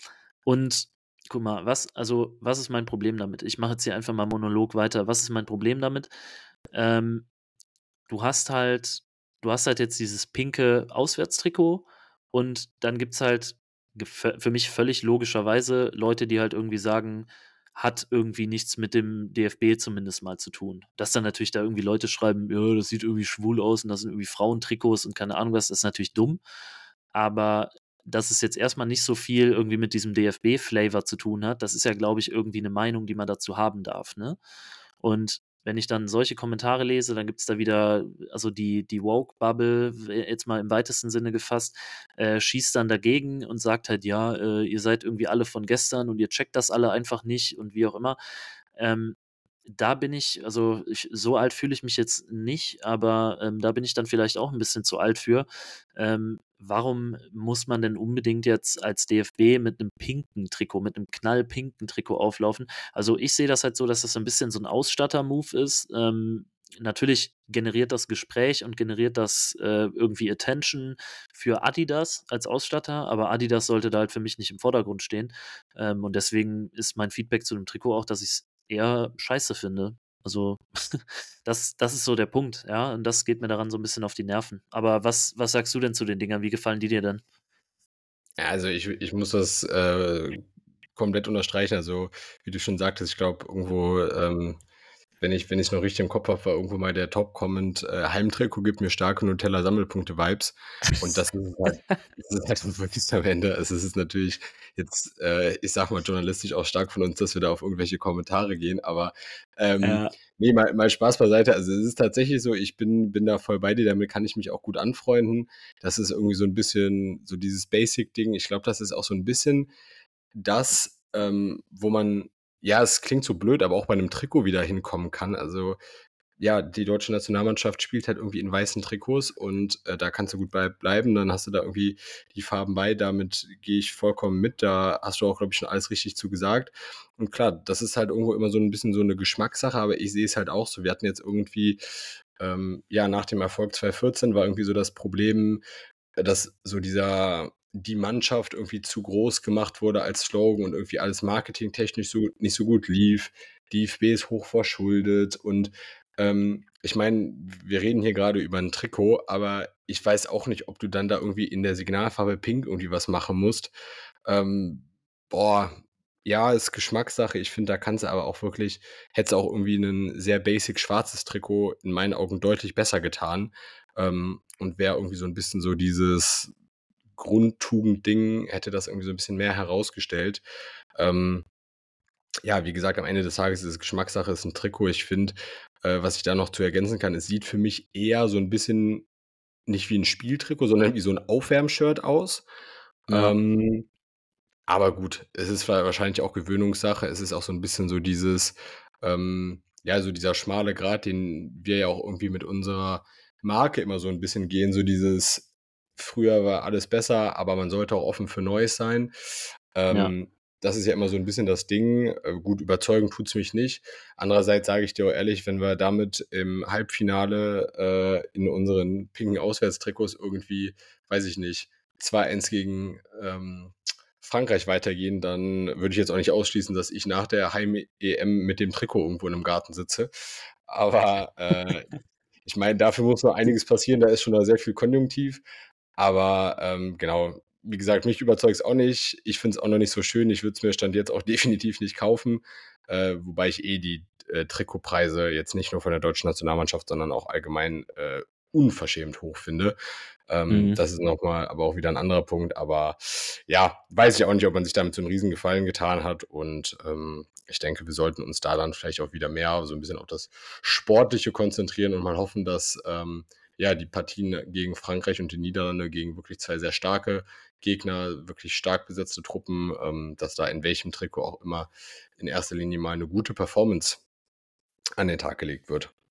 Und guck mal, was also, was ist mein Problem damit? Ich mache jetzt hier einfach mal Monolog weiter. Was ist mein Problem damit? Ähm, du hast halt du hast halt jetzt dieses pinke Auswärtstrikot und dann gibt's halt gef für mich völlig logischerweise Leute, die halt irgendwie sagen, hat irgendwie nichts mit dem D F B zumindest mal zu tun. Dass dann natürlich da irgendwie Leute schreiben: „Ja, das sieht irgendwie schwul aus und das sind irgendwie Frauentrikots und keine Ahnung was“, das ist natürlich dumm. Aber dass es jetzt erst mal nicht so viel irgendwie mit diesem D F B-Flavor zu tun hat, das ist ja, glaube ich, irgendwie 'ne Meinung, die man dazu haben darf, ne? Und wenn ich dann solche Kommentare lese, dann gibt's da wieder also, die die Woke-Bubble, w jetzt mal im weitesten Sinne gefasst, äh, schießt dann dagegen und sagt halt: „Ja, äh, ihr seid irgendwie alle von gestern und ihr checkt das alle einfach nicht“ und wie auch immer. Ähm, da bin ich also, ich so alt fühle ich mich jetzt nicht, aber, ähm, da bin ich dann vielleicht auch 'n bisschen zu alt für. Ähm, warum muss man denn unbedingt jetzt als D F B mit 'nem pinken Trikot mit 'nem knallpinken Trikot auflaufen? Also, ich sehe das halt so, dass das so 'n bisschen so 'n Ausstatter-Move ist. Ähm, natürlich generiert das Gespräch und generiert das, äh, irgendwie Attention für Adidas als Ausstatter, aber Adidas sollte da halt für mich nicht im Vordergrund stehen. Ähm, und deswegen ist mein Feedback zu dem Trikot auch, dass ich's eher scheiße finde. Also, das das ist so der Punkt, ja, und das geht mir daran so 'n bisschen auf die Nerven. Aber was was sagst du denn zu den Dingern? Wie gefallen die dir denn? Ja, also ich ich muss das, äh, komplett unterstreichen. Also, wie du schon sagtest, ich glaube irgendwo, ähm, wenn ich wenn ich's noch richtig im Kopf habe, war irgendwo mal der Top-Comment, äh: „Heimtrikot gibt mir starke Nutella-Sammelpunkte-Vibes.“ Und das ist es halt das ist halt wirklich am Ende. Also, es ist natürlich jetzt, äh, ich sage mal, journalistisch auch stark von uns, dass wir da auf irgendwelche Kommentare gehen, aber, ähm, Ja. ne, mal mal Spaß beiseite. Also, es ist tatsächlich so, ich bin bin da voll bei dir, damit kann ich mich auch gut anfreunden. Das ist irgendwie so 'n bisschen so dieses Basic-Ding. Ich glaube, das ist auch so 'n bisschen das, ähm, wo man ja, es klingt so blöd, aber auch bei 'nem Trikot wieder hinkommen kann. Also, ja, die deutsche Nationalmannschaft spielt halt irgendwie in weißen Trikots und, äh, da kannst du gut bei bleiben. Dann hast du da irgendwie die Farben bei. Damit gehe ich vollkommen mit. Da hast du auch, glaube ich, schon alles richtig zu gesagt. Und klar, das ist halt irgendwo immer so 'n bisschen so 'ne Geschmackssache, aber ich sehe es halt auch so. Wir hatten jetzt irgendwie, ähm, ja, nach dem Erfolg zwanzig vierzehn war irgendwie so das Problem, dass so dieser die Mannschaft irgendwie zu groß gemacht wurde als Slogan und irgendwie alles marketingtechnisch so nicht so gut lief. D F B ist hoch verschuldet und, ähm, ich meine, w wir reden hier grade über 'n Trikot, aber ich weiß auch nicht, ob du dann da irgendwie in der Signalfarbe pink irgendwie was machen musst. Ähm, boah, ja, ist Geschmackssache. Ich finde, da kannst du aber auch wirklich hättest du auch irgendwie 'nen sehr basic schwarzes Trikot in meinen Augen deutlich besser getan, ähm, und wäre irgendwie so 'n bisschen so dieses Grundtugend-Ding hätte das irgendwie so 'n bisschen mehr herausgestellt. Ähm, ja, wie gesagt, am Ende des Tages ist es Geschmackssache, ist 'n Trikot. Ich finde, äh, was ich da noch zu ergänzen kann, es sieht für mich eher so 'n bisschen nicht wie 'n Spieltrikot, sondern wie so 'n Aufwärmshirt aus. Ja. Ähm, aber gut, es ist wa wahrscheinlich auch Gewöhnungssache. Es ist auch so 'n bisschen so dieses, ähm ja, so dieser schmale Grat, den wir ja auch irgendwie mit unserer Marke immer so 'n bisschen gehen, so dieses früher war alles besser, aber man sollte auch offen für Neues sein. Ja. Ähm, das ist ja immer so 'n bisschen das Ding. Äh, gut, überzeugen tut's mich nicht. Andererseits sage ich dir auch ehrlich, wenn wir damit im Halbfinale, äh, in unseren pinken Auswärtstrikots irgendwie, weiß ich nicht, zwei eins gegen, ähm, Frankreich weitergehen, dann würde ich jetzt auch nicht ausschließen, dass ich nach der Heim-EM mit dem Trikot irgendwo in 'nem Garten sitze. Aber, äh, ich meine, dafür muss noch einiges passieren. Da ist schon noch sehr viel Konjunktiv. Aber, ähm, genau, wie gesagt, mich überzeugt's auch nicht. Ich finde es auch noch nicht so schön. Ich würde es mir Stand jetzt auch definitiv nicht kaufen, äh, wobei ich eh die, äh, Trikotpreise jetzt nicht nur von der deutschen Nationalmannschaft, sondern auch allgemein, äh, unverschämt hoch finde. Ähm, Mhm. das ist noch mal aber auch wieder 'n anderer Punkt. Aber ja, weiß ich auch nicht, ob man sich damit so 'n Riesengefallen getan hat. Und, ähm, ich denke, wir sollten uns da dann vielleicht auch wieder mehr so 'n bisschen auf das Sportliche konzentrieren und mal hoffen, dass, ähm, ja, die Partien gegen Frankreich und die Niederlande gegen wirklich zwei sehr starke Gegner, wirklich stark besetzte Truppen, ähm, dass da in welchem Trikot auch immer in erster Linie mal 'ne gute Performance an den Tag gelegt wird.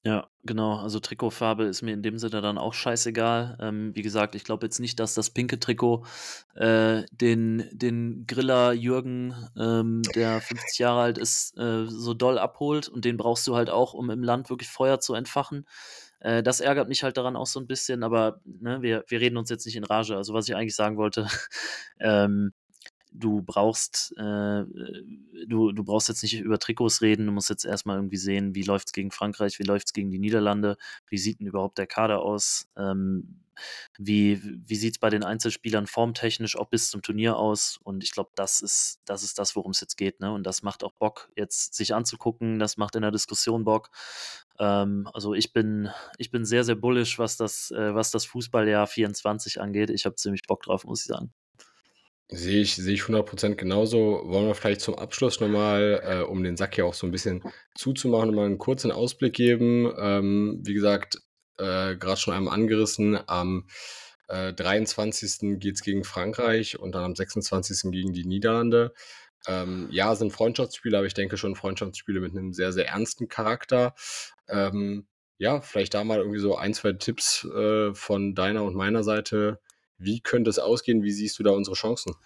Ja, genau. Also Trikotfarbe ist mir in dem Sinne dann auch scheißegal. Ähm, wie gesagt, ich glaube jetzt nicht, dass das pinke Trikot äh, den, den Griller Jürgen, ähm, der fünfzig Jahre alt ist, äh, so doll abholt. Und den brauchst du halt auch, um im Land wirklich Feuer zu entfachen. Äh, das ärgert mich halt daran auch so ein bisschen, aber ne, wir, wir reden uns jetzt nicht in Rage. Also was ich eigentlich sagen wollte, ähm, du brauchst, äh, du, du brauchst jetzt nicht über Trikots reden, du musst jetzt erstmal irgendwie sehen, wie läuft es gegen Frankreich, wie läuft es gegen die Niederlande, wie sieht denn überhaupt der Kader aus, ähm, wie, wie sieht es bei den Einzelspielern formtechnisch auch bis zum Turnier aus, und ich glaube, das ist, das ist das, worum es jetzt geht, ne? Und das macht auch Bock, jetzt sich anzugucken, das macht in der Diskussion Bock. Ähm, also ich bin, ich bin sehr, sehr bullish, was das, äh, was das Fußballjahr vierundzwanzig angeht. Ich habe ziemlich Bock drauf, muss ich sagen. Sehe ich sehe ich hundert Prozent genauso. Wollen wir vielleicht zum Abschluss noch mal, äh, um den Sack hier auch so ein bisschen zuzumachen, noch mal 'n kurzen Ausblick geben. Ähm, wie gesagt, äh, grad schon einmal angerissen, am, äh, dreiundzwanzigsten geht's gegen Frankreich und dann am sechsundzwanzigsten gegen die Niederlande. Ähm, ja, sind Freundschaftsspiele, aber ich denke schon Freundschaftsspiele mit einem sehr, sehr ernsten Charakter. Ähm, ja, vielleicht da mal irgendwie so ein zwei Tipps, äh, von deiner und meiner Seite. Wie könnte es ausgehen? Wie siehst du da unsere Chancen?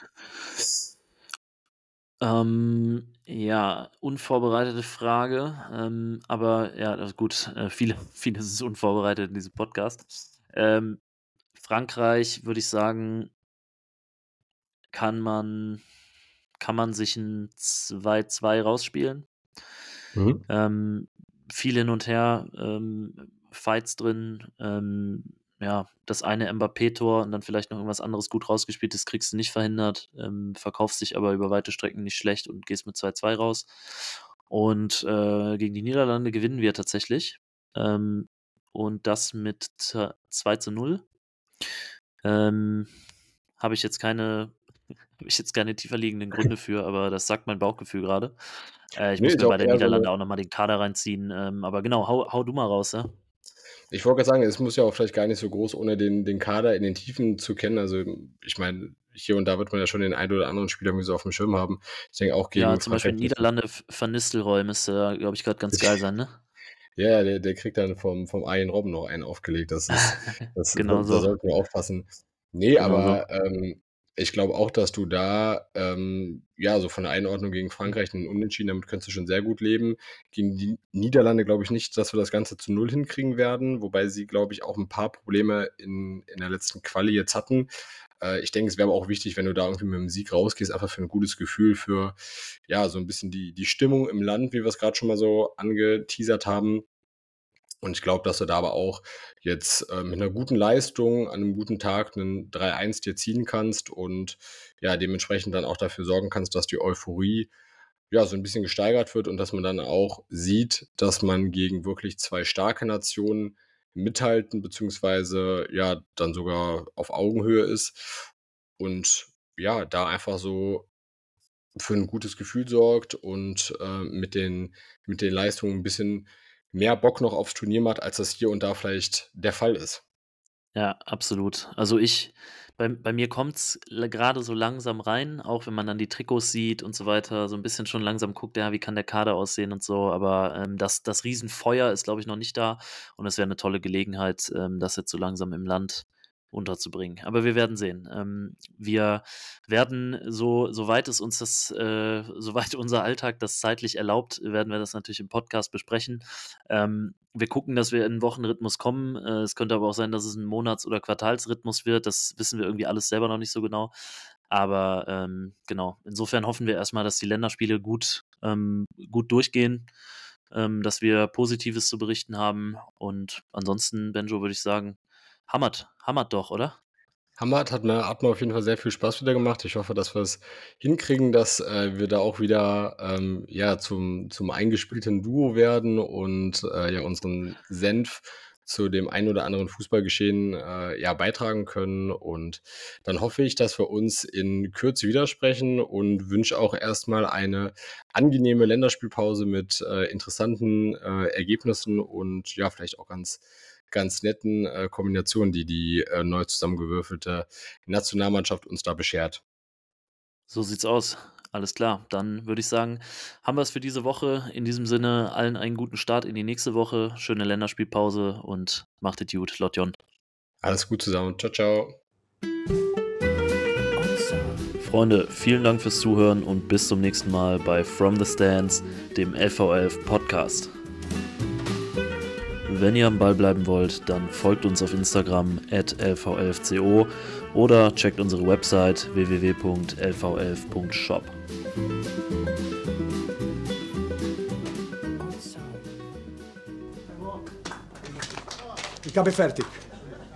Ähm, ja, unvorbereitete Frage, ähm, aber ja, das gut, äh, viele viele sind unvorbereitet in diesem Podcast. Ähm, Frankreich, würde ich sagen, kann man kann man sich ein zwei zwei rausspielen. Mhm. Ähm, Viel hin und her, ähm, Fights drin, ähm, ja, das eine Mbappé-Tor und dann vielleicht noch irgendwas anderes gut rausgespielt, das kriegst du nicht verhindert, ähm, verkaufst dich aber über weite Strecken nicht schlecht und gehst mit zwei zwei raus. Und, äh, gegen die Niederlande gewinnen wir tatsächlich, ähm, und das mit z zwei zu null. Ähm, Habe ich jetzt keine habe ich jetzt keine tiefer liegenden Gründe für, aber das sagt mein Bauchgefühl gerade. Äh, ich Ne, muss ist mir ja bei auch der eher so 'ne Niederlande auch noch mal den Kader reinziehen, ähm, aber genau, hau hau du mal raus, ja? ich wollte grad sagen, es muss ja auch vielleicht gar nicht so groß ohne den den Kader in den Tiefen zu kennen. Also, ich meine, hier und da wird man ja schon den einen oder anderen Spieler irgendwie so aufm Schirm haben. Ich denke auch Ja, gegen zum Beispiel Frankreich dürfen Niederlande, V Van Nistelrooy müsste da, glaube ich, grad ganz geil sein, ne? ja, ja, der der kriegt dann vom vom Arjen Robben noch einen aufgelegt. Das ist das Genau da so, sollten wir aufpassen. Ne, genau so. aber, ähm, ich glaube auch, dass du da, ähm, ja, so von der Einordnung gegen Frankreich 'n Unentschieden, damit könntest du schon sehr gut leben. Gegen die Niederlande glaube ich nicht, dass wir das Ganze zu null hinkriegen werden, wobei sie, glaube ich, auch 'n paar Probleme in in der letzten Quali jetzt hatten. Äh, ich denke, es wäre aber auch wichtig, wenn du da irgendwie mit 'm Sieg rausgehst, einfach für 'n gutes Gefühl, für, ja, so 'n bisschen die die Stimmung im Land, wie wir's grad schon mal so angeteasert haben. Und ich glaube, dass du da aber auch jetzt, äh, mit 'ner guten Leistung an 'nem guten Tag 'nen drei eins dir ziehen kannst und, ja, dementsprechend dann auch dafür sorgen kannst, dass die Euphorie, ja, so 'n bisschen gesteigert wird und dass man dann auch sieht, dass man gegen wirklich zwei starke Nationen mithalten beziehungsweise, ja, dann sogar auf Augenhöhe ist und, ja, da einfach so für 'n gutes Gefühl sorgt und, äh, mit den mit den Leistungen 'n bisschen mehr Bock noch aufs Turnier macht, als das hier und da vielleicht der Fall ist. Ja, absolut. Also ich bei bei mir kommt's l grade so langsam rein, auch wenn man dann die Trikots sieht und so weiter, so 'n bisschen schon langsam guckt, ja, wie kann der Kader aussehen und so, aber, ähm, das das Riesenfeuer ist, glaube ich, noch nicht da, und es wäre 'ne tolle Gelegenheit, ähm, das jetzt so langsam im Land unterzubringen. Aber wir werden sehen. Ähm, wir werden, so soweit es uns das äh, soweit unser Alltag das zeitlich erlaubt, werden wir das natürlich im Podcast besprechen. Ähm, wir gucken, dass wir in 'n Wochenrhythmus kommen. Äh, es könnte aber auch sein, dass es 'n Monats oder Quartalsrhythmus wird. Das wissen wir irgendwie alles selber noch nicht so genau. Aber, ähm, genau, insofern hoffen wir erst mal, dass die Länderspiele gut ähm, gut durchgehen, ähm, dass wir Positives zu berichten haben, und ansonsten, Benjo, würde ich sagen, hammert hammert doch, oder? Hammer, hat mir hat mir auf jeden Fall sehr viel Spaß wieder gemacht. Ich hoffe, dass wir's hinkriegen, dass, äh, wir da auch wieder, ähm, ja, zum zum eingespielten Duo werden und, äh, ja, unseren Senf zu dem einen oder anderen Fußballgeschehen, äh, ja, beitragen können. Und dann hoffe ich, dass wir uns in Kürze wieder sprechen und wünsche auch erst mal eine angenehme Länderspielpause mit, äh, interessanten, äh, Ergebnissen und ja, vielleicht auch ganz ganz netten, äh, Kombinationen, die die, äh, neu zusammengewürfelte Nationalmannschaft uns da beschert. So sieht's aus. Alles klar, dann würde ich sagen, haben wir es für diese Woche. In diesem Sinne, allen einen guten Start in die nächste Woche. Schöne Länderspielpause und macht es gut. Lotjon. Alles gut zusammen. Ciao, ciao. Freunde, vielen Dank fürs Zuhören und bis zum nächsten Mal bei From the Stands, dem L V elf Podcast. Wenn ihr am Ball bleiben wollt, dann folgt uns auf Instagram at L V elf C O oder checkt unsere Website w w w punkt l v elf punkt shop. Ich habe fertig.